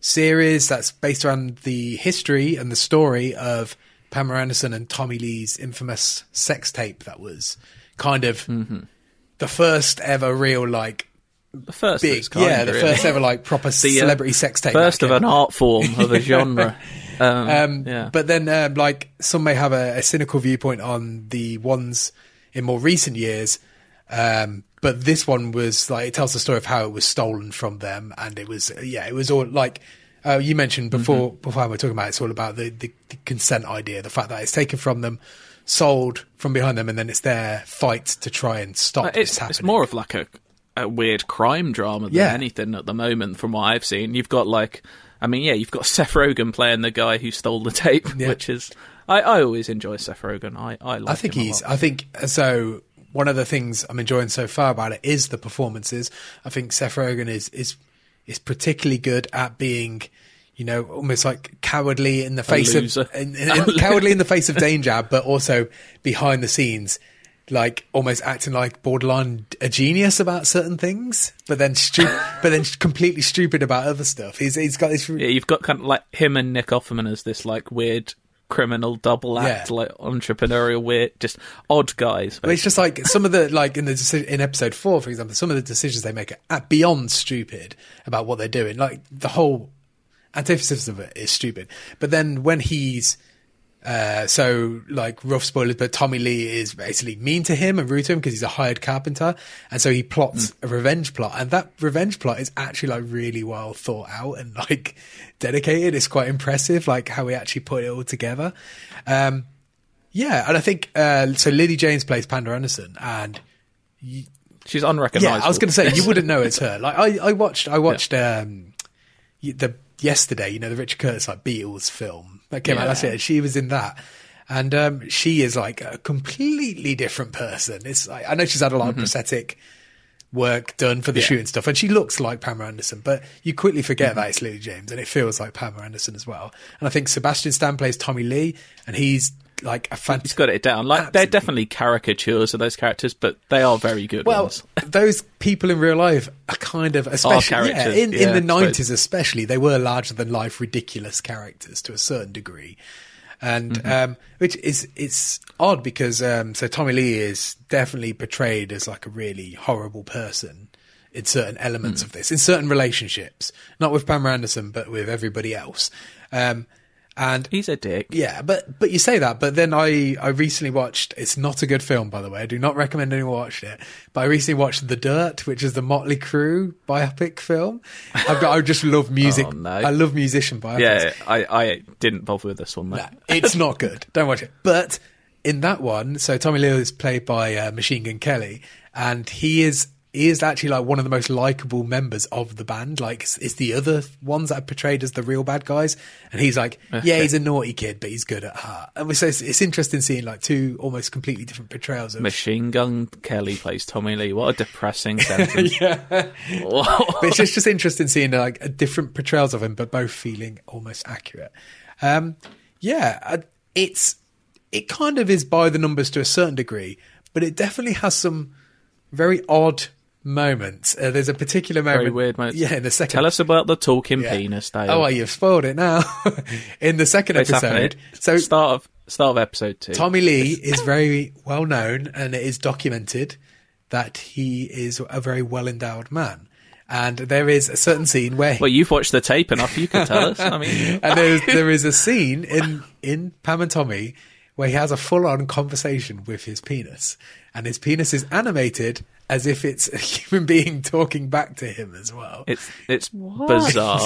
C: series that's based around the history and the story of Pamela Anderson and Tommy Lee's infamous sex tape that was kind of the first ever real, like,
B: the first
C: big, first ever, like, proper celebrity sex tape.
B: First of an art form of a genre.
C: But then, like, some may have a cynical viewpoint on the ones in more recent years. But this one was, like, it tells the story of how it was stolen from them. And it was all, like, you mentioned before we were talking about it, it's all about the consent idea, the fact that it's taken from them, sold from behind them, and then it's their fight to try and stop this happening. It's
B: more of like a weird crime drama than anything at the moment, from what I've seen. You've got, like, you've got Seth Rogen playing the guy who stole the tape, which is, I always enjoy Seth Rogen. I like him a lot.
C: I think so. One of the things I'm enjoying so far about it is the performances. I think Seth Rogen is particularly good at being, you know, almost like cowardly in the face of cowardly in the face of danger, but also behind the scenes, like almost acting like borderline a genius about certain things, but then completely stupid about other stuff. He's got this.
B: Yeah, you've got kind of like him and Nick Offerman as this, like, weird criminal double act, like entrepreneurial, weird, just odd guys.
C: But it's just like some of the, like, in episode 4, for example, some of the decisions they make are beyond stupid about what they're doing. Like, the whole antithesis of it is stupid. But then when he's so, like, rough spoilers, but Tommy Lee is basically mean to him and rude to him because he's a hired carpenter, and so he plots a revenge plot, and that revenge plot is actually, like, really well thought out and, like, dedicated. It's quite impressive, like, how he actually put it all together. And I think so Lily James plays Pamela Anderson, and
B: she's unrecognizable.
C: Yeah, I was going to say, you wouldn't know it's her. Like, I watched yesterday, you know, the Richard Curtis, like, Beatles film that came out last year. She was in that, and she is, like, a completely different person. It's like, I know she's had a lot of prosthetic work done for the shoot and stuff, and she looks like Pamela Anderson, but you quickly forget that it's Lily James, and it feels like Pamela Anderson as well. And I think Sebastian Stan plays Tommy Lee, and he's like a fantastic. He's
B: got it down. Like, they're definitely caricatures of those characters, but they are very good ones.
C: Those people in real life are kind of, especially in the 90s especially, they were larger than life, ridiculous characters to a certain degree. And which is, it's odd because so Tommy Lee is definitely portrayed as, like, a really horrible person in certain elements of this, in certain relationships, not with Pamela Anderson, but with everybody else. And
B: he's a dick.
C: Yeah, but you say that, but then I recently watched, it's not a good film, by the way, I do not recommend anyone watch it, but I recently watched The Dirt, which is the Motley Crue biopic film. I just love music.
B: Oh, no.
C: I love musician biopics.
B: Yeah, I didn't bother with this one, mate.
C: No, it's not good. Don't watch it. But in that one, so Tommy Lee is played by Machine Gun Kelly, and he is actually, like, one of the most likable members of the band. Like, it's the other ones that are portrayed as the real bad guys, and he's like, he's a naughty kid, but he's good at heart. And so it's interesting seeing, like, two almost completely different portrayals of
B: Machine Gun Kelly plays Tommy Lee. What a depressing sentence.
C: But it's just interesting seeing, like, different portrayals of him, but both feeling almost accurate. It kind of is by the numbers to a certain degree, but it definitely has some very odd moments. There's a particular moment.
B: Very weird moments.
C: Yeah, in the second.
B: Tell us about the talking penis, Dave.
C: Oh, well, you've spoiled it now. In the second episode. So
B: start of episode 2.
C: Tommy Lee is very well known, and it is documented that he is a very well endowed man. And there is a certain scene where...
B: Well, you've watched the tape enough, you can tell us. I mean...
C: And there is a scene in Pam and Tommy where he has a full-on conversation with his penis. And his penis is animated as if it's a human being talking back to him as well.
B: It's bizarre.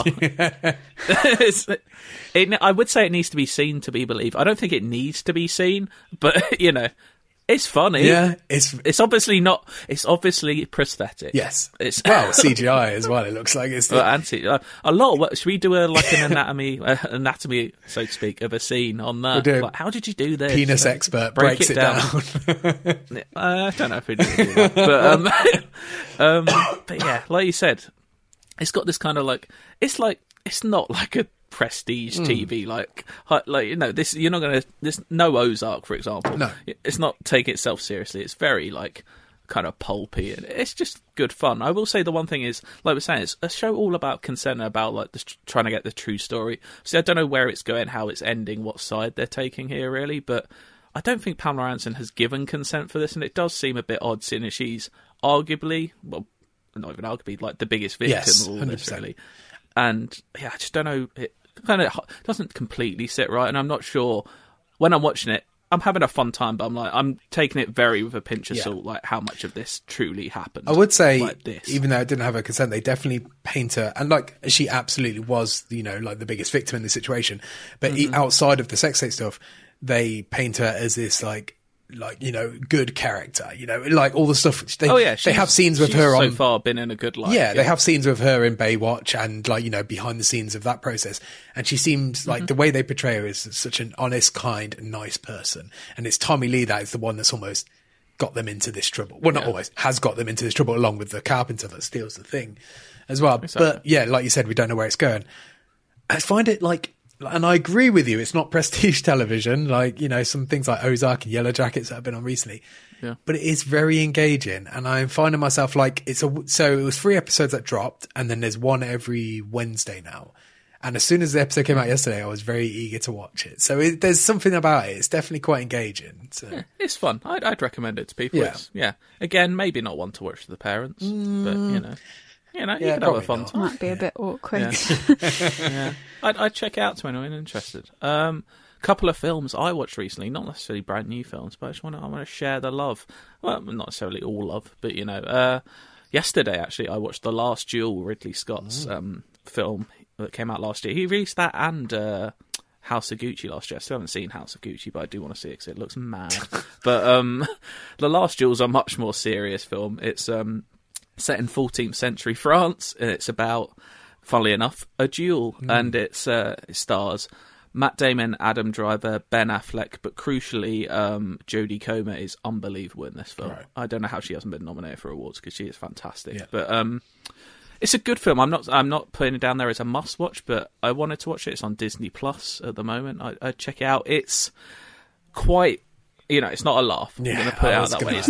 B: I would say it needs to be seen to be believed. I don't think it needs to be seen, but, you know... It's funny.
C: Yeah,
B: it's obviously not. It's obviously prosthetic.
C: Yes, well CGI as well. It looks like it's
B: a lot of work. Should we do an anatomy, so to speak, of a scene on that? Like, how did you do this?
C: Penis expert breaks it down.
B: I don't know if we do that, but yeah, like you said, it's got this kind of like it's not like a prestige TV like you know, this you're not gonna, this no Ozark, for example.
C: No,
B: it's not taking itself seriously. It's very like kind of pulpy, and it's just good fun. I will say the one thing is, like we're saying, it's a show all about consent, about like trying to get the true story. See, I don't know where it's going, how it's ending, what side they're taking here, really, but I don't think Pamela Anderson has given consent for this, and it does seem a bit odd, seeing as she's arguably, well, not even arguably, like the biggest victim of all 100%. This, really. And yeah, I just don't know, it kind of doesn't completely sit right, and I'm not sure, when I'm watching it, I'm having a fun time, but I'm taking it very with a pinch of salt, like how much of this truly happened.
C: I would say,
B: like this.
C: Even though it didn't have her consent, they definitely paint her, and like she absolutely was, like the biggest victim in the situation. But outside of the sex tape stuff, they paint her as this like good character, like all the stuff. They have scenes with her
B: so far been in a good life.
C: Yeah, they have scenes with her in Baywatch and like, behind the scenes of that process. And she seems like the way they portray her is such an honest, kind, and nice person. And it's Tommy Lee that is the one that's almost got them into this trouble. Well, not always, has got them into this trouble, along with the carpenter that steals the thing as well. Exactly. But yeah, like you said, we don't know where it's going. I find it like, and I agree with you, it's not prestige television, like, some things like Ozark and Yellow Jackets that have been on recently. Yeah. But it is very engaging, and I'm finding myself like, so it was 3 episodes that dropped, and then there's one every Wednesday now. And as soon as the episode came out yesterday, I was very eger to watch it. So there's something about it. It's definitely quite engaging. So.
B: Yeah, it's fun. I'd recommend it to people. Yeah. Again, maybe not one to watch to the parents, but, you can have a fun time.
D: Might be a bit awkward.
B: Yeah. I'd check it out to anyone interested. Couple of films I watched recently, not necessarily brand new films, but I want to share the love. Well, not necessarily all love, but yesterday actually I watched The Last Duel, Ridley Scott's film that came out last year. He released that and House of Gucci last year. I still haven't seen House of Gucci, but I do want to see it because it looks mad. But The Last Duel's a much more serious film. It's set in 14th century France, and it's about, funnily enough, a duel. And it stars Matt Damon, Adam Driver, Ben Affleck, but crucially, Jodie Comer is unbelievable in this film. Right. I don't know how she hasn't been nominated for awards, because she is fantastic. Yeah. But it's a good film. I'm not putting it down there as a must watch, but I wanted to watch it. It's on Disney Plus at the moment. I'd check it out. It's quite, it's not a laugh. I'm going to put it out that way.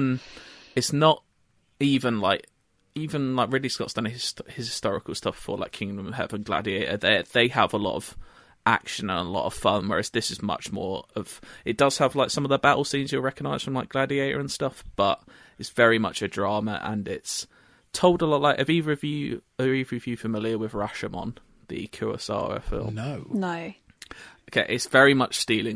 B: It's not even like Ridley Scott's done his historical stuff for, like Kingdom of Heaven, Gladiator. They have a lot of action and a lot of fun, whereas this is much more of, it does have like some of the battle scenes you'll recognise from like Gladiator and stuff, but it's very much a drama, and it's told a lot like, are either of you familiar with Rashomon, the Kurosawa film?
D: No.
B: Okay, it's very much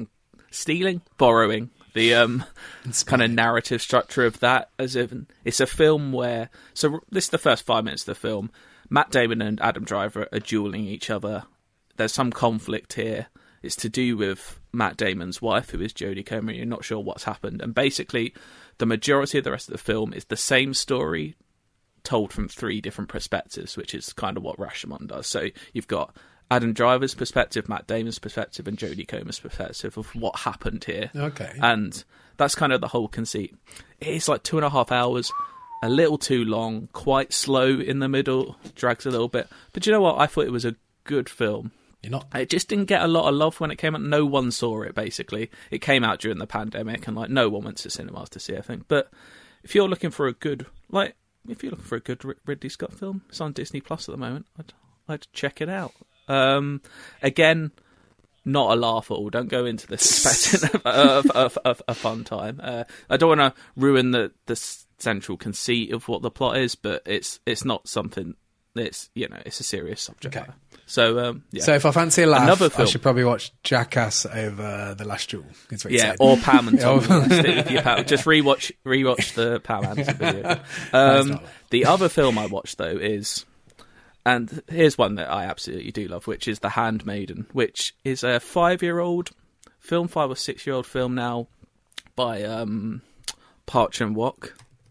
B: borrowing the kind of narrative structure of that, as if it's a film where, so this is the first 5 minutes of the film, Matt Damon and Adam Driver are dueling each other. There's some conflict here. It's to do with Matt Damon's wife, who is Jodie Comer. You're not sure what's happened, and basically the majority of the rest of the film is the same story told from 3 different perspectives, which is kind of what Rashomon does. So you've got Adam Driver's perspective, Matt Damon's perspective, and Jodie Comer's perspective of what happened here.
C: Okay.
B: And that's kind of the whole conceit. It's like 2.5 hours, a little too long, quite slow in the middle, drags a little bit. But you know what? I thought it was a good film. It just didn't get a lot of love when it came out. No one saw it, basically. It came out during the pandemic, and like no one went to cinemas to see it, I think. But if you're looking for a good, Ridley Scott film, it's on Disney Plus at the moment. I'd check it out. Again, not a laugh at all. Don't go into this expecting a fun time. I don't want to ruin the central conceit of what the plot is, but it's not something. It's it's a serious subject. Okay. So
C: So if I fancy a laugh, I should probably watch Jackass over The Last Duel.
B: Or Pam and Tom. Just rewatch the Pam Anderson video. The other film I watched though is, and here's one that I absolutely do love, which is The Handmaiden, which is a 5-year-old film, 5 or 6-year-old film now, by Park Chan-wook,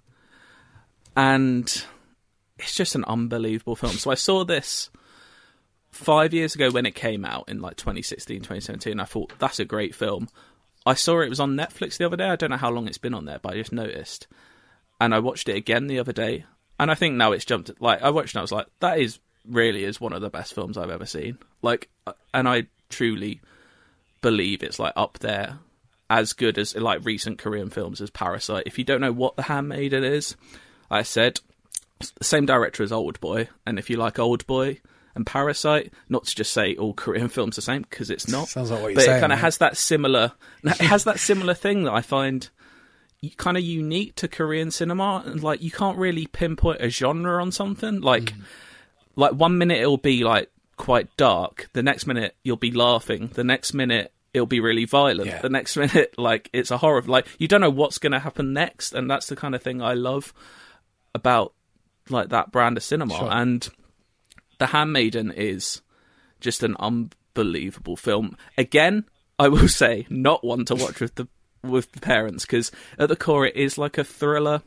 B: and it's just an unbelievable film. So I saw this 5 years ago when it came out in like 2016, 2017, and I thought, that's a great film. I saw it was on Netflix the other day. I don't know how long it's been on there, but I just noticed. And I watched it again the other day, and I think now it's jumped. Like, I watched it and I was like, that really is one of the best films I've ever seen. Like, and I truly believe it's like up there as good as like recent Korean films as Parasite. If you don't know what The Handmaiden is, I said the same director as Oldboy, and if you like Oldboy and Parasite, not to just say all Korean films are the same, because it's not.
C: Sounds like what you're
B: but
C: saying.
B: It kind of has that similar. It has that similar thing that I find kind of unique to Korean cinema, and like you can't really pinpoint a genre on something. Like 1 minute it'll be like quite dark, the next minute you'll be laughing, the next minute it'll be really violent, the next minute like it's a horror. Like you don't know what's going to happen next, and that's the kind of thing I love about like that brand of cinema.
C: Sure.
B: And The Handmaiden is just an unbelievable film. Again, I will say, not one to watch with the parents, because at the core it is like a thriller,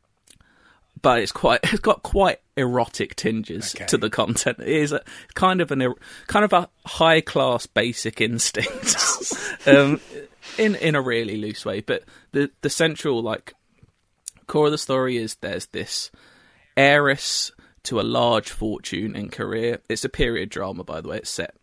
B: but it's got quite erotic tinges to the content. It is a kind of a high class Basic Instinct, in a really loose way. But the central like core of the story is there's this heiress to a large fortune in Korea. It's a period drama, by the way. It's set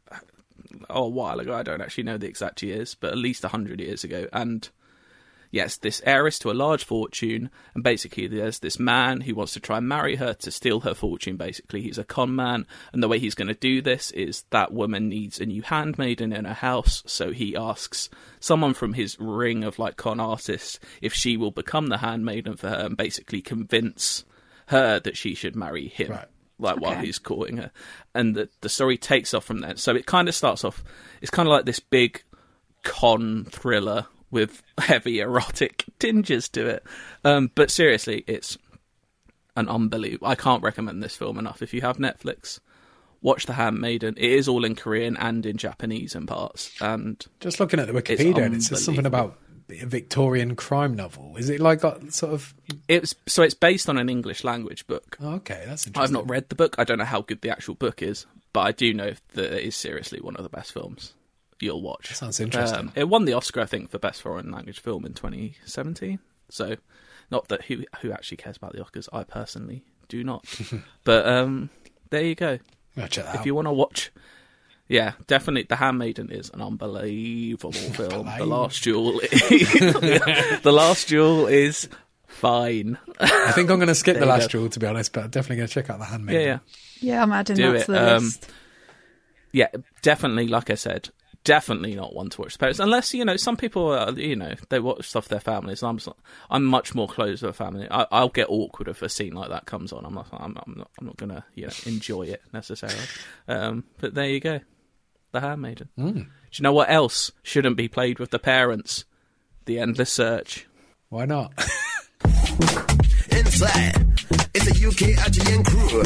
B: a while ago. I don't actually know the exact years, but at least 100 years ago. And yes, this heiress to a large fortune, and basically there's this man who wants to try and marry her to steal her fortune. Basically, he's a con man, and the way he's going to do this is that woman needs a new handmaiden in her house, so he asks someone from his ring of like con artists if she will become the handmaiden for her and basically convince her that she should marry him.
C: Right.
B: While he's courting her. And the story takes off from there. So it kind of starts off, it's kind of like this big con thriller with heavy erotic tinges to it. But seriously, it's an unbelievable... I can't recommend this film enough. If you have Netflix, watch The Handmaiden. It is all in Korean and in Japanese in parts. And
C: just looking at the Wikipedia, and it says something about a Victorian crime novel. Is it like got sort of...
B: It's based on an English language book.
C: Oh, okay, that's interesting.
B: I've not read the book. I don't know how good the actual book is, but I do know that it is seriously one of the best films you'll watch.
C: That sounds interesting.
B: It won the Oscar, I think, for Best Foreign Language Film in 2017. So, not that who actually cares about the Oscars. I personally do not. But there you go.
C: I'll check that out.
B: If you want to watch... Yeah, definitely. The Handmaiden is an unbelievable film. The Last Duel. The Last Duel is fine.
C: I think I'm going to skip The Last Duel, to be honest, but I'm definitely going to check out The Handmaiden.
D: Yeah, I'm adding that to the list.
B: Yeah, definitely. Like I said, definitely not one to watch the parents, unless some people they watch stuff with their families. I'm much more close to a family. I'll get awkward if a scene like that comes on. I'm not going to enjoy it necessarily. But there you go. The Handmaiden. Do you know what else shouldn't be played with the parents? The Endless Search.
C: Why not?
E: Inside, it's a UK IGN crew.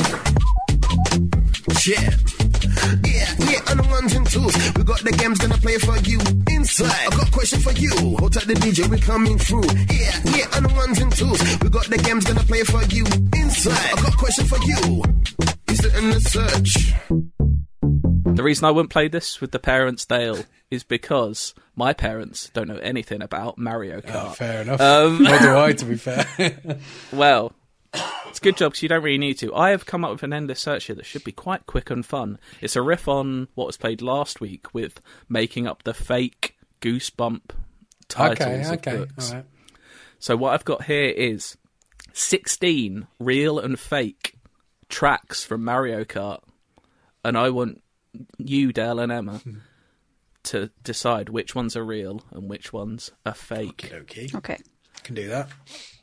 E: Yeah, on the ones and twos. We got the games gonna play for you. Inside, I got a question for you. Hold tight the DJ, we coming through. Yeah, on the ones and twos. We got the games gonna play for you. Inside, I got a question for you. Is it in the search?
B: The reason I wouldn't play this with the parents, Dale, is because my parents don't know anything about Mario Kart.
C: Oh, fair enough. Nor do I, to be fair.
B: Well, it's a good job because you don't really need to. I have come up with an Endless Search here that should be quite quick and fun. It's a riff on what was played last week with making up the fake Goosebump titles of books.
C: All right.
B: So what I've got here is 16 real and fake tracks from Mario Kart. And I want you, Dale and Emma, to decide which ones are real and which ones are fake.
D: Okay.
C: Can do that.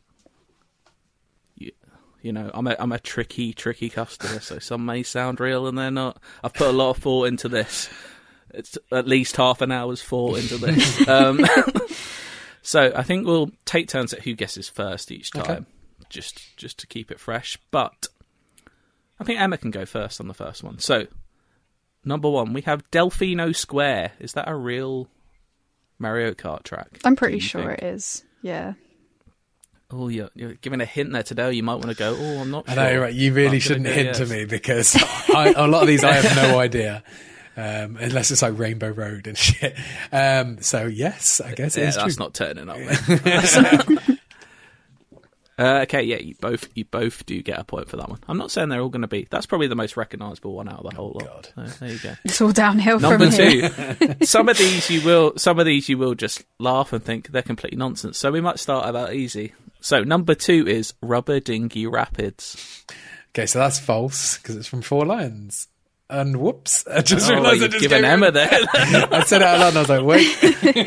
B: I'm a tricky customer, so some may sound real and they're not. I've put a lot of thought into this. It's at least half an hour's thought into this. So I think we'll take turns at who guesses first each time, just to keep it fresh. But I think Emma can go first on the first one. So, number one, we have Delfino Square. Is that a real Mario Kart track?
D: I'm pretty sure it is. Yeah.
B: Oh, you're giving a hint there today. You might want to go, I'm not sure.
C: I know, you're right. You really shouldn't hint to me because a lot of these I have no idea. Unless it's like Rainbow Road and shit. So, yes, I guess it's true.
B: That's not turning up, mate. Okay, yeah, you both do get a point for that one. I'm not saying they're all going to be. That's probably the most recognisable one out of the whole lot. So, there you go.
D: It's all downhill
B: Number
D: from here.
B: 2. Some of these you will just laugh and think they're completely nonsense. So we might start about easy. So number 2 is Rubber Dinghy Rapids.
C: Okay, so that's false because it's from Four Lions. And whoops, I just realised I
B: you've
C: just
B: given
C: gave
B: Emma
C: it.
B: there.
C: I said it out loud and I was like, wait.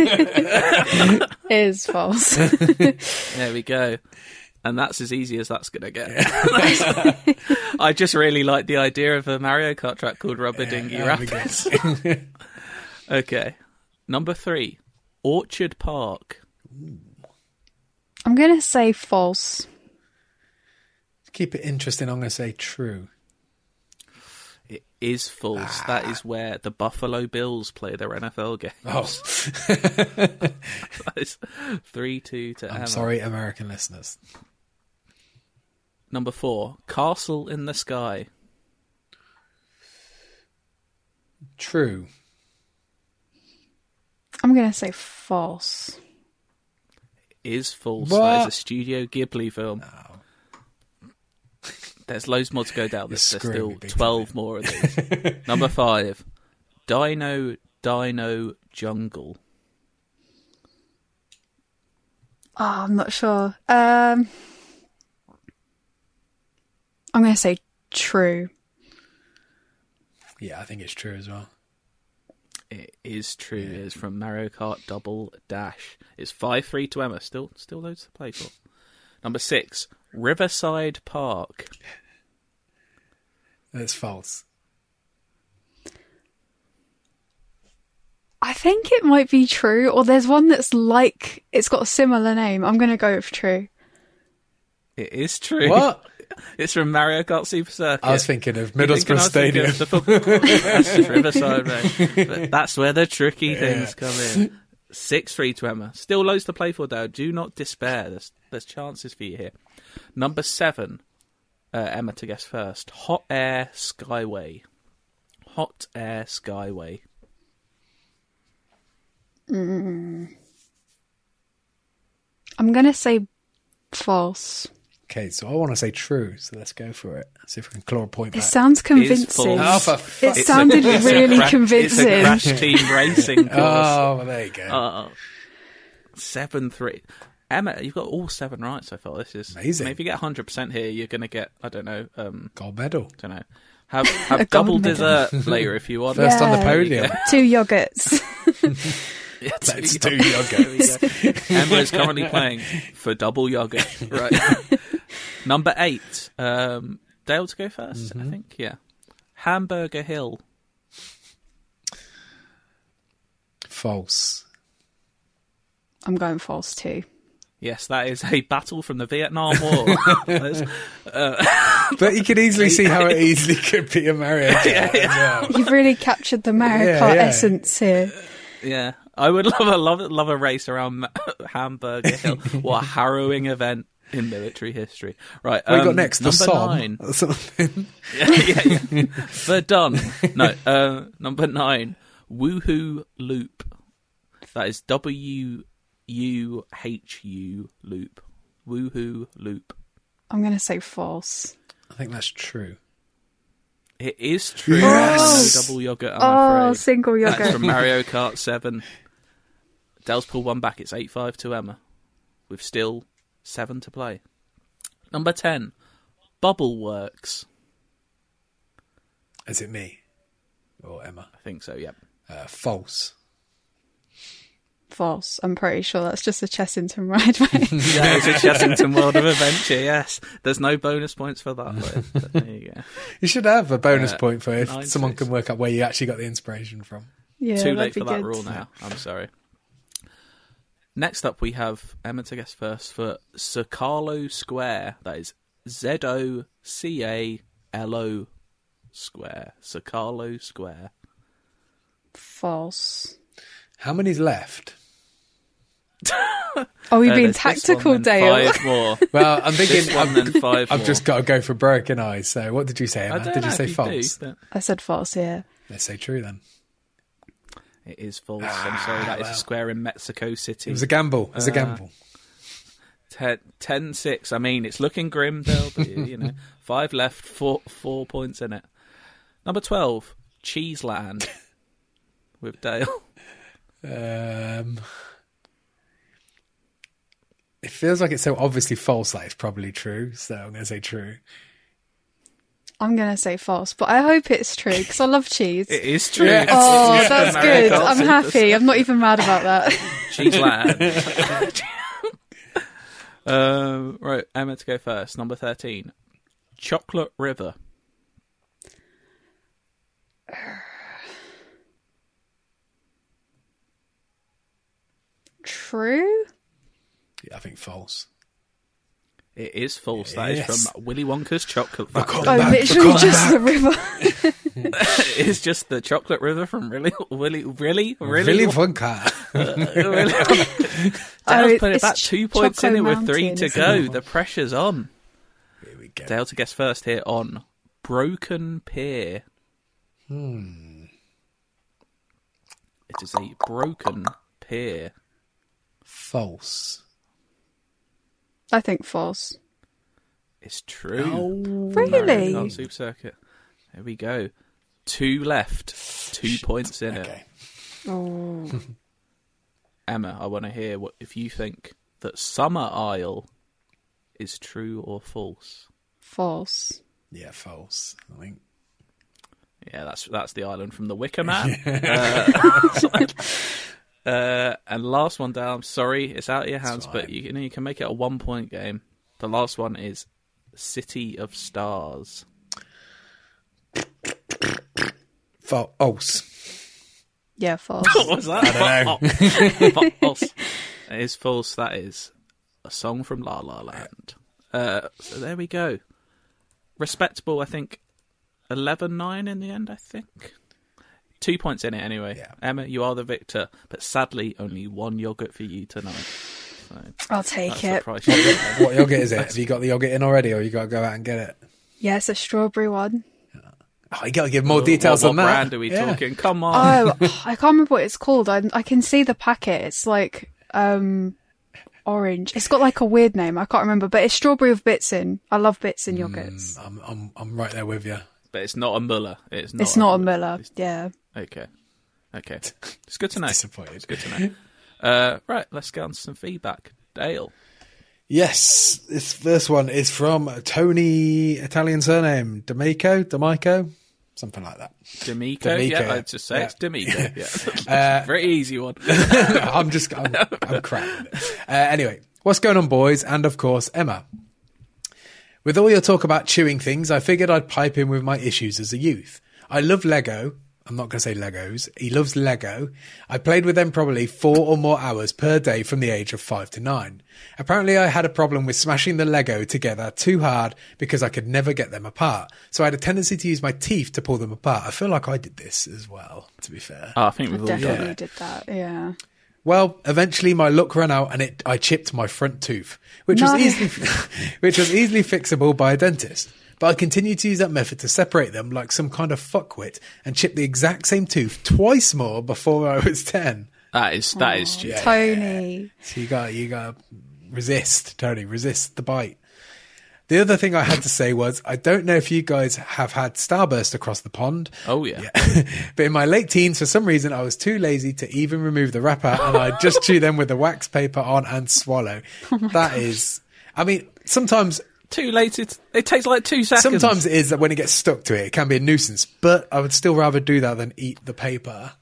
D: It is false.
B: There we go. And that's as easy as that's going to get. I just really like the idea of a Mario Kart track called Rubber Dinghy Rapids. Okay. Number 3, Orchard Park.
D: I'm going to say false.
C: Keep it interesting, I'm going to say true.
B: It is false. That is where the Buffalo Bills play their NFL games.
C: Oh,
B: That is 3-2 to Emma.
C: I'm sorry, American listeners.
B: Number 4, Castle in the Sky.
C: True.
D: I'm going to say false.
B: Is false.
C: What?
B: That is a Studio Ghibli film. There's loads more to go down. There's
C: screwing
B: still
C: me big
B: 12 more of these. Number 5, Dino Jungle.
D: Oh, I'm not sure. I'm going to say true.
C: Yeah, I think it's true as well.
B: It is true. It is from Mario Kart Double Dash. It's 5-3 to Emma. Still loads to play for. Number 6, Riverside Park.
C: It's false.
D: I think it might be true, or there's one that's like, it's got a similar name. I'm going to go with true.
B: It is true.
C: What?
B: It's from Mario Kart Super Circuit.
C: I was thinking of
B: You're thinking
C: Middlesbrough
B: I was thinking
C: Stadium.
B: of the football- That's just Riverside, mate. But that's where the tricky things come in. 6-3 to Emma. Still loads to play for, though. Do not despair. There's chances for you here. Number 7, Emma to guess first. Hot Air Skyway. Hot Air Skyway.
D: I'm going to say false.
C: Okay, so I want to say true, so let's go for it. See if we can claw a point
D: It
C: back.
D: sounds convincing.
B: false.
C: Oh, for
D: It sounded really convincing.
B: It's a crash team racing course.
C: Oh, well, there you go.
B: 7-3. Emma, you've got all 7 right so far. This is
C: Amazing.
B: I mean, if you get 100% here, you're going to get, I don't know,
C: Gold medal.
B: don't know. Have double
D: gold medal.
B: dessert later if you want.
C: First on the
D: Yeah.
C: podium.
D: 2 yogurts.
B: Yeah,
C: Let's
B: two
C: do
B: yogurts.
C: yogurts.
B: Emma is currently playing for double yogurt. Right. Number 8. Dale to go first, I think. Yeah. Hamburger Hill.
C: False.
D: I'm going false too.
B: Yes, that is a battle from the Vietnam War. There's-
C: But you can easily see how it easily could be a Mario Kart as well.
D: You've really captured the Mario
C: Yeah,
D: Kart
C: yeah.
D: essence here.
B: yeah, I would love a race around Hamburger Hill. What a harrowing event in military history. Right,
C: What we got next? The
B: number
C: Somme
B: 9.
C: or something.
B: yeah. Verdun. No, number 9. Woohoo Loop. That is WUHU Loop. Woohoo Loop.
D: I'm going to say false.
C: I think that's true.
B: It is true.
C: Yes!
B: No double yogurt, I'm
D: Oh,
B: afraid.
D: single
B: That's
D: yogurt.
B: from Mario Kart 7. Dell's pulled one back. It's 8-5 to Emma. With still 7 to play. Number 10. Bubbleworks.
C: Is it me? Or Emma?
B: I think so, yep.
C: False.
D: False. I'm pretty sure that's just a Chessington ride, mate.
B: Yeah, it's a Chessington World of Adventure, yes. There's no bonus points for that, but there you go.
C: You should have a bonus point for if
B: 9-6.
C: someone can work out where you actually got the inspiration from.
D: Yeah,
B: Too
D: that'd
B: late
D: be
B: for that
D: good.
B: rule now. I'm sorry. Next up, we have Emma to guess first for Zocalo Square. That is Zocalo Square. Zocalo Square.
D: False.
C: How many's left?
D: Oh, you've been
B: There's this
D: tactical,
B: one, then
D: Dale.
B: 5 more.
C: Well, I'm thinking
B: This one, then 5
C: I've
B: more.
C: just got to go for broken eyes. So what did you say,
B: I
C: Emma?
B: don't
C: Did
B: know
C: you say
B: if
C: false?
B: do, but
D: I said false, yeah.
C: Let's say true then.
B: it is false. I'm sorry, that is
C: wow.
B: a square in Mexico City.
C: It was a gamble. It was a gamble.
B: 10-6. I mean, it's looking grim, Dale, but, 5 left, 4 points in it. Number 12, Cheeseland, with Dale.
C: It feels like it's so obviously false that it's probably true, so I'm going to say true.
D: I'm going to say false, but I hope it's true because I love cheese.
B: It is true.
C: Yes.
D: Oh,
B: It's
D: that's
B: American
D: good. I'm
B: Super-
D: happy. I'm not even mad about that.
B: Cheeseland. Right, Emma to go first. Number 13, Chocolate River.
D: True?
C: Yeah, I think false.
B: It is false. That is from Willy Wonka's Chocolate Factory.
C: Come back,
D: literally
C: come
D: just
C: back.
D: the river.
B: It is just the Chocolate River from Willy
C: Wonka.
B: Dale's
D: it's
B: put it back 2 points in it with 3
D: Mountain,
B: to
D: isn't
B: go.
D: it?
B: The pressure's on.
C: Here we go.
B: Dale to guess first here on Broken Pier. It is a broken pier.
C: False.
D: I think false.
B: It's true.
D: Really?
B: American Super Circuit. There we go. 2 left. 2 points in it.
C: Okay.
D: Oh.
B: Emma, I want to hear what if you think that Summer Isle is true or false.
D: False.
C: Yeah, false. I think.
B: Yeah, that's the island from The Wicker Man. And last one down. I'm sorry, it's out of your hands, but you can make it a 1 point game. The last one is City of Stars.
C: False.
D: Yeah, false.
B: What was that?
C: I don't know.
B: False. It is false. That is a song from La La Land. So there we go. Respectable, I think. 11-9 in the end, I think. 2 points in it anyway.
C: Yeah.
B: Emma, you are the victor, but sadly, only 1 yogurt for you tonight. So
D: I'll take
B: that's the
D: it.
B: price you pay.
C: What yogurt is it? Have you got the yogurt in already, or you got to go out and get it?
D: Yeah, it's a strawberry one.
C: Oh, you got to give more details
B: what
C: on that.
B: brand are we talking? Come on.
D: Oh, I can't remember what it's called. I can see the packet. It's like orange. It's got like a weird name. I can't remember, but it's strawberry with bits in. I love bits in yogurts.
C: I'm right there with you.
B: But it's not a Muller.
D: It's not a Muller. Yeah.
B: Okay. It's good to know.
C: Disappointed.
B: It's good to know. Right, let's get on to some feedback. Dale.
C: Yes, this first one is from Tony, Italian surname, D'Amico, something like that.
B: D'Amico. Yeah, I'd just say it's D'Amico. Yeah. Very easy one.
C: I'm crap with it. Anyway, what's going on, boys? And of course, Emma. With all your talk about chewing things, I figured I'd pipe in with my issues as a youth. I love Lego. I'm not going to say Legos. He loves Lego. I played with them probably 4 or more hours per day from the age of 5 to 9. Apparently I had a problem with smashing the Lego together too hard because I could never get them apart. So I had a tendency to use my teeth to pull them apart. I feel like I did this as well, to be fair.
B: I think we've all done
D: Definitely
B: it.
D: did that. Yeah.
C: Well, eventually my luck ran out and I chipped my front tooth, which
D: No.
C: was easily fixable by a dentist. But I continued to use that method to separate them like some kind of fuckwit and chip the exact same tooth twice more before I was 10.
B: That is stupid.
D: Tony.
C: So you got to resist, Tony, resist the bite. The other thing I had to say was, I don't know if you guys have had Starburst across the pond.
B: Oh, yeah.
C: But in my late teens, for some reason, I was too lazy to even remove the wrapper and I'd just chew them with the wax paper on and swallow. That is, I mean, sometimes
B: Too late. It takes like 2 seconds.
C: Sometimes it is that when it gets stuck to it, it can be a nuisance, but I would still rather do that than eat the paper.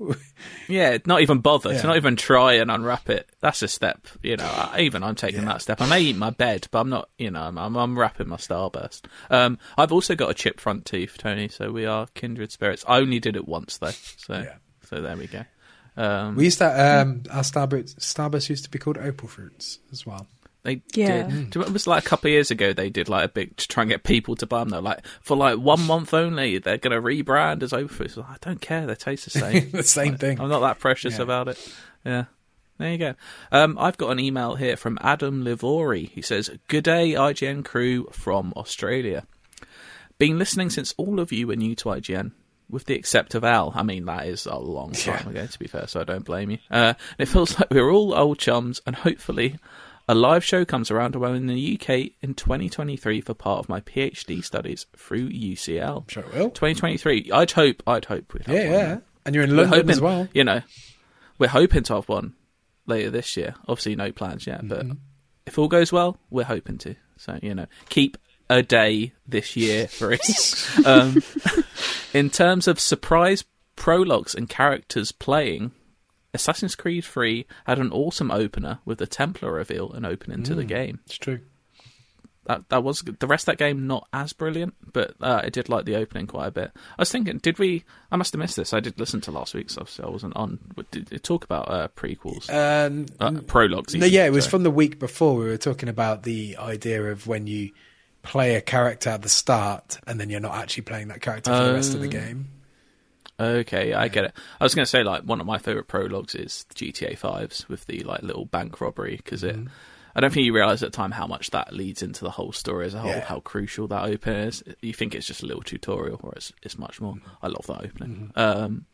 B: Yeah, not even bother.
C: Yeah.
B: To not even try and unwrap it. That's a step. I'm taking that step. I may eat my bed, but I'm not. I'm wrapping my Starburst. I've also got a chipped front tooth, Tony. So we are kindred spirits. I only did it once though. So there we go.
C: We used to, our Starburst used to be called Opal Fruits as well.
B: They
D: Yeah.
B: did. Do you remember, it was like a couple of years ago they did like a big to try and get people to buy them though. Like for like 1 month only, they're going to rebrand as Opal Fruits. I don't care. They taste the same.
C: The same thing.
B: I'm not that precious about it. Yeah. There you go. I've got an email here from Adam Livori. He says, "Good day, IGN crew from Australia. Been listening since all of you were new to IGN, with the except of Al." I mean, that is a long time ago, to be fair, so I don't blame you. It feels like we're all old chums, and hopefully A live show comes around while in the UK in 2023 for part of my PhD studies through UCL.
C: Sure it will.
B: 2023. I'd hope we'd have one.
C: Yeah. And you're in London as well.
B: You know, we're hoping to have one later this year. Obviously, no plans yet, but if all goes well, we're hoping to. So, you know, keep a day this year for it. In terms of surprise prologues and characters playing, Assassin's Creed 3 had an awesome opener with the Templar reveal and opening to the game.
C: It's true.
B: That was good. The rest of that game not as brilliant, but I did like the opening quite a bit. I was thinking, I must have missed this. I did listen to last week's, so I wasn't on. Did it talk about prequels? Prologues?
C: No, yeah, it was from the week before. We were talking about the idea of when you play a character at the start and then you're not actually playing that character for the rest of the game.
B: Okay, I get it. I was going to say, like, one of my favourite prologues is GTA 5's with the, like, little bank robbery, because I don't think you realise at the time how much that leads into the whole story as a whole, how crucial that opening is. You think it's just a little tutorial, or it's much more. I love that opening.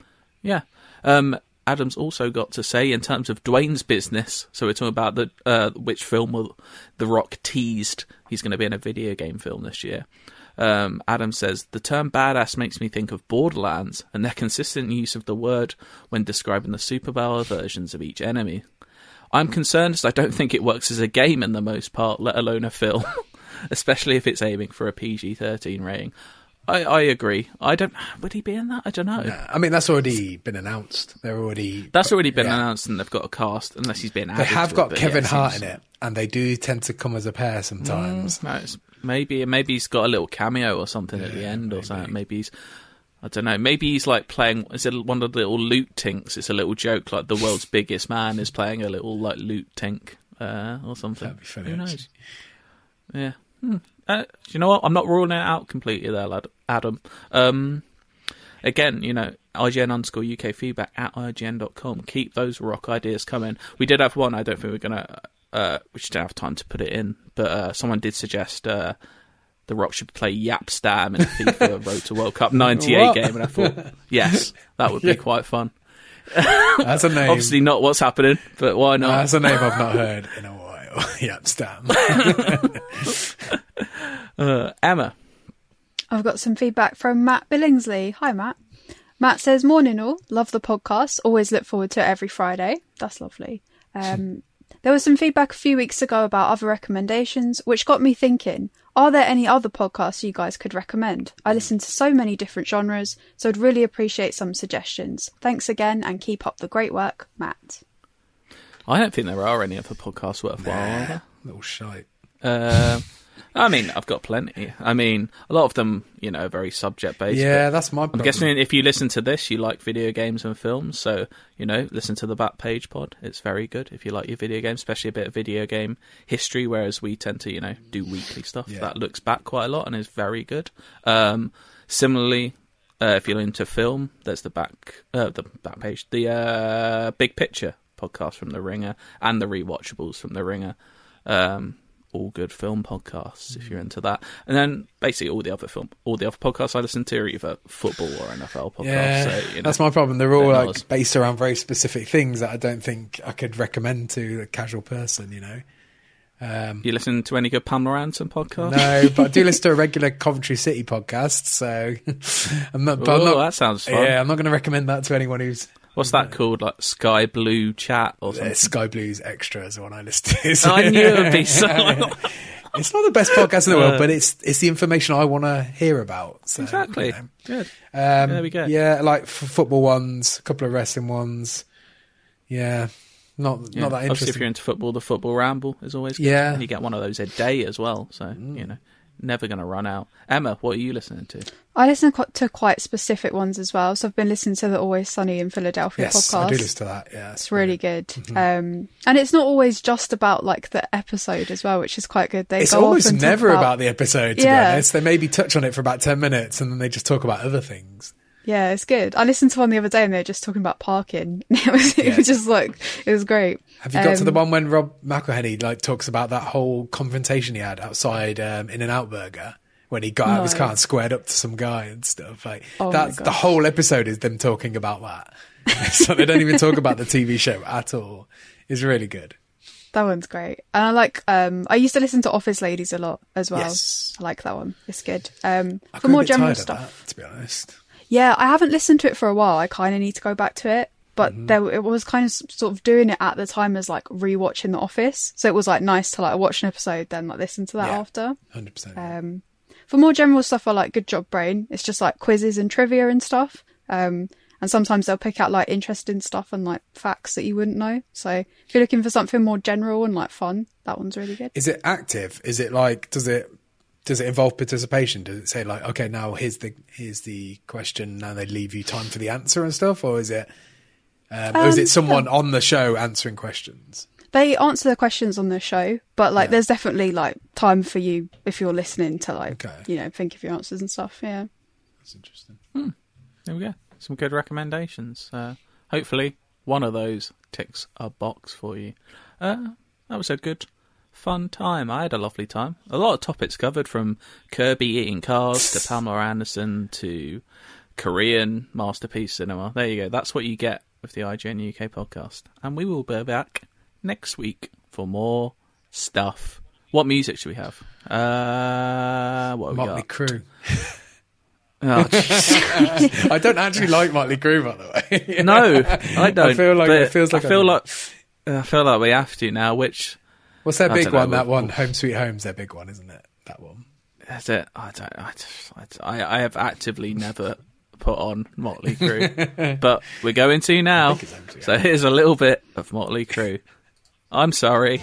B: Adam's also got to say, in terms of Dwayne's business, so we're talking about which film The Rock teased he's going to be in a video game film this year. Adam says, the term badass makes me think of Borderlands and their consistent use of the word when describing the superpower versions of each enemy. I'm concerned as I don't think it works as a game in the most part, let alone a film, especially if it's aiming for a PG-13 rating. I agree. Would he be in that? I don't know.
C: I mean, that's already been announced. That's
B: already been announced, and they've got a cast, unless he's been added.
C: They have got Kevin Hart in it, and they do tend to come as a pair sometimes.
B: Maybe he's got a little cameo or something at the end, or something. Maybe he's, I don't know. Maybe he's like playing. Is it one of the little loot tinks? It's a little joke, like the world's biggest man is playing a little like loot tink or something.
C: That'd be funny.
B: Who knows? Yeah. You know what? I'm not ruling it out completely there, lad. Adam. Again, you know, IGN_UK feedback at IGN.com. Keep those rock ideas coming. We did have one. I don't think we're gonna. We just don't have time to put it in. But someone did suggest The Rock should play Yapstam in a FIFA Road to World Cup 98 game, and I thought, yes, that would be quite fun.
C: That's a name.
B: Obviously not what's happening, but why not?
C: That's a name I've not heard in a while. Yapstam.
B: Emma.
D: I've got some feedback from Matt Billingsley. Hi, Matt. Matt says, morning all. Love the podcast. Always look forward to it every Friday. That's lovely. There was some feedback a few weeks ago about other recommendations, which got me thinking, are there any other podcasts you guys could recommend? I listen to so many different genres, so I'd really appreciate some suggestions. Thanks again, and keep up the great work, Matt.
B: I don't think there are any other podcasts worthwhile, are there?
C: Little shite.
B: I mean, I've got plenty. I mean, a lot of them, you know, are very subject-based.
C: Yeah, that's my problem.
B: I'm guessing if you listen to this, you like video games and films, so, you know, listen to the Backpage pod. It's very good if you like your video games, especially a bit of video game history, whereas we tend to, you know, do weekly stuff. Yeah. That looks back quite a lot and is very good. Similarly, if you're into film, there's the Backpage, the Big Picture podcast from The Ringer, and the Rewatchables from The Ringer. All good film podcasts if you're into that, and then basically all the other podcasts I listen to are either football or NFL podcasts.
C: Yeah,
B: so, you know,
C: that's my problem. They're all like based around very specific things that I don't think I could recommend to a casual person. You know,
B: you listen to any good Pamela Anderson podcasts?
C: No, but I do listen to a regular Coventry City podcast. So I'm not.
B: That sounds fun.
C: Yeah, I'm not going to recommend that to anyone who's.
B: What's that called? Like Sky Blue Chat or something?
C: Sky Blue's Extra is the one I listen to.
B: I knew it would be so.
C: It's not the best podcast in the world, but it's the information I want to hear about. So,
B: exactly.
C: You know.
B: Good.
C: There we go. Yeah, like football ones, a couple of wrestling ones. Yeah. Not that interesting.
B: Obviously, if you're into football, the Football Ramble is always good.
C: Yeah.
B: And you get one of those a day as well. So, you know, never going to run out. Emma, what are you listening to?
D: I listen to quite specific ones as well. So I've been listening to the Always Sunny in Philadelphia podcast.
C: I do listen to that. Yeah,
D: it's really good. Mm-hmm. And it's not always just about like the episode as well, which is quite good.
C: It's almost never about the episode, to be honest. They maybe touch on it for about 10 minutes and then they just talk about other things.
D: Yeah, it's good. I listened to one the other day and they were just talking about parking. It was just like, it was great.
C: Have you got to the one when Rob McElhenney like talks about that whole confrontation he had outside In-N-Out Burger? When he got out of his car and squared up to some guy and stuff. Like that's the whole episode is them talking about that. So they don't even talk about the TV show at all. It's really good.
D: That one's great. And I like, I used to listen to Office Ladies a lot as well.
C: Yes.
D: I like that one. It's good.
C: I
D: For more general
C: tired
D: stuff.
C: of that, to be honest.
D: Yeah, I haven't listened to it for a while. I kind of need to go back to it. But it was kind of sort of doing it at the time as like rewatching The Office. So it was like nice to like watch an episode, then like listen to that after.
C: 100%.
D: For more general stuff, I like Good Job Brain. It's just like quizzes and trivia and stuff. And sometimes they'll pick out like interesting stuff and like facts that you wouldn't know. So if you're looking for something more general and like fun, that one's really good.
C: Is it active? Is it like, does it involve participation? Does it say like, okay, now here's the question, now they leave you time for the answer and stuff? Or is it someone on the show answering questions?
D: They answer the questions on the show, but like there's definitely like time for you if you're listening to like, think of your answers and stuff. Yeah.
C: That's interesting.
B: There we go. Some good recommendations. Hopefully one of those ticks a box for you. That was a good, fun time. I had a lovely time. A lot of topics covered, from Kirby eating cars to Pamela Anderson to Korean masterpiece cinema. There you go. That's what you get with the IGN UK podcast. And we will be back next week for more stuff. What music should we have? What have we
C: Motley
B: got?
C: Crue.
B: Oh,
C: I don't actually like Motley Crue, by the way.
B: no, I don't.
C: I feel like
B: but
C: it feels like
B: I feel like we have to now. Which
C: what's their
B: I
C: big
B: don't know,
C: one? That one, Home Sweet Home's their big one, isn't it? That one.
B: is it? I have actively never put on Motley Crue, but we're going to now. So here's a little bit of Motley Crue. I'm sorry.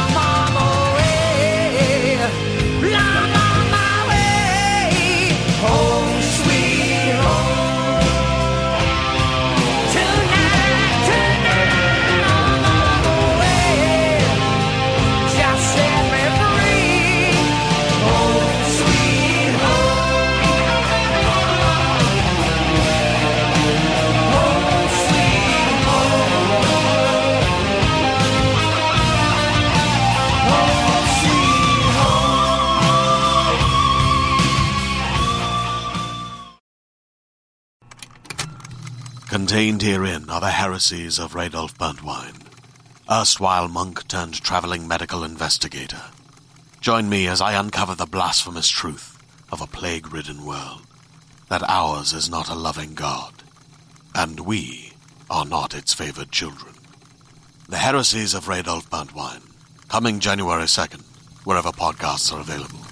F: Contained herein are the heresies of Radolf Burntwine, erstwhile monk turned traveling medical investigator. Join me as I uncover the blasphemous truth of a plague-ridden world, that ours is not a loving God, and we are not its favored children. The heresies of Radolf Burntwine, coming January 2nd, wherever podcasts are available.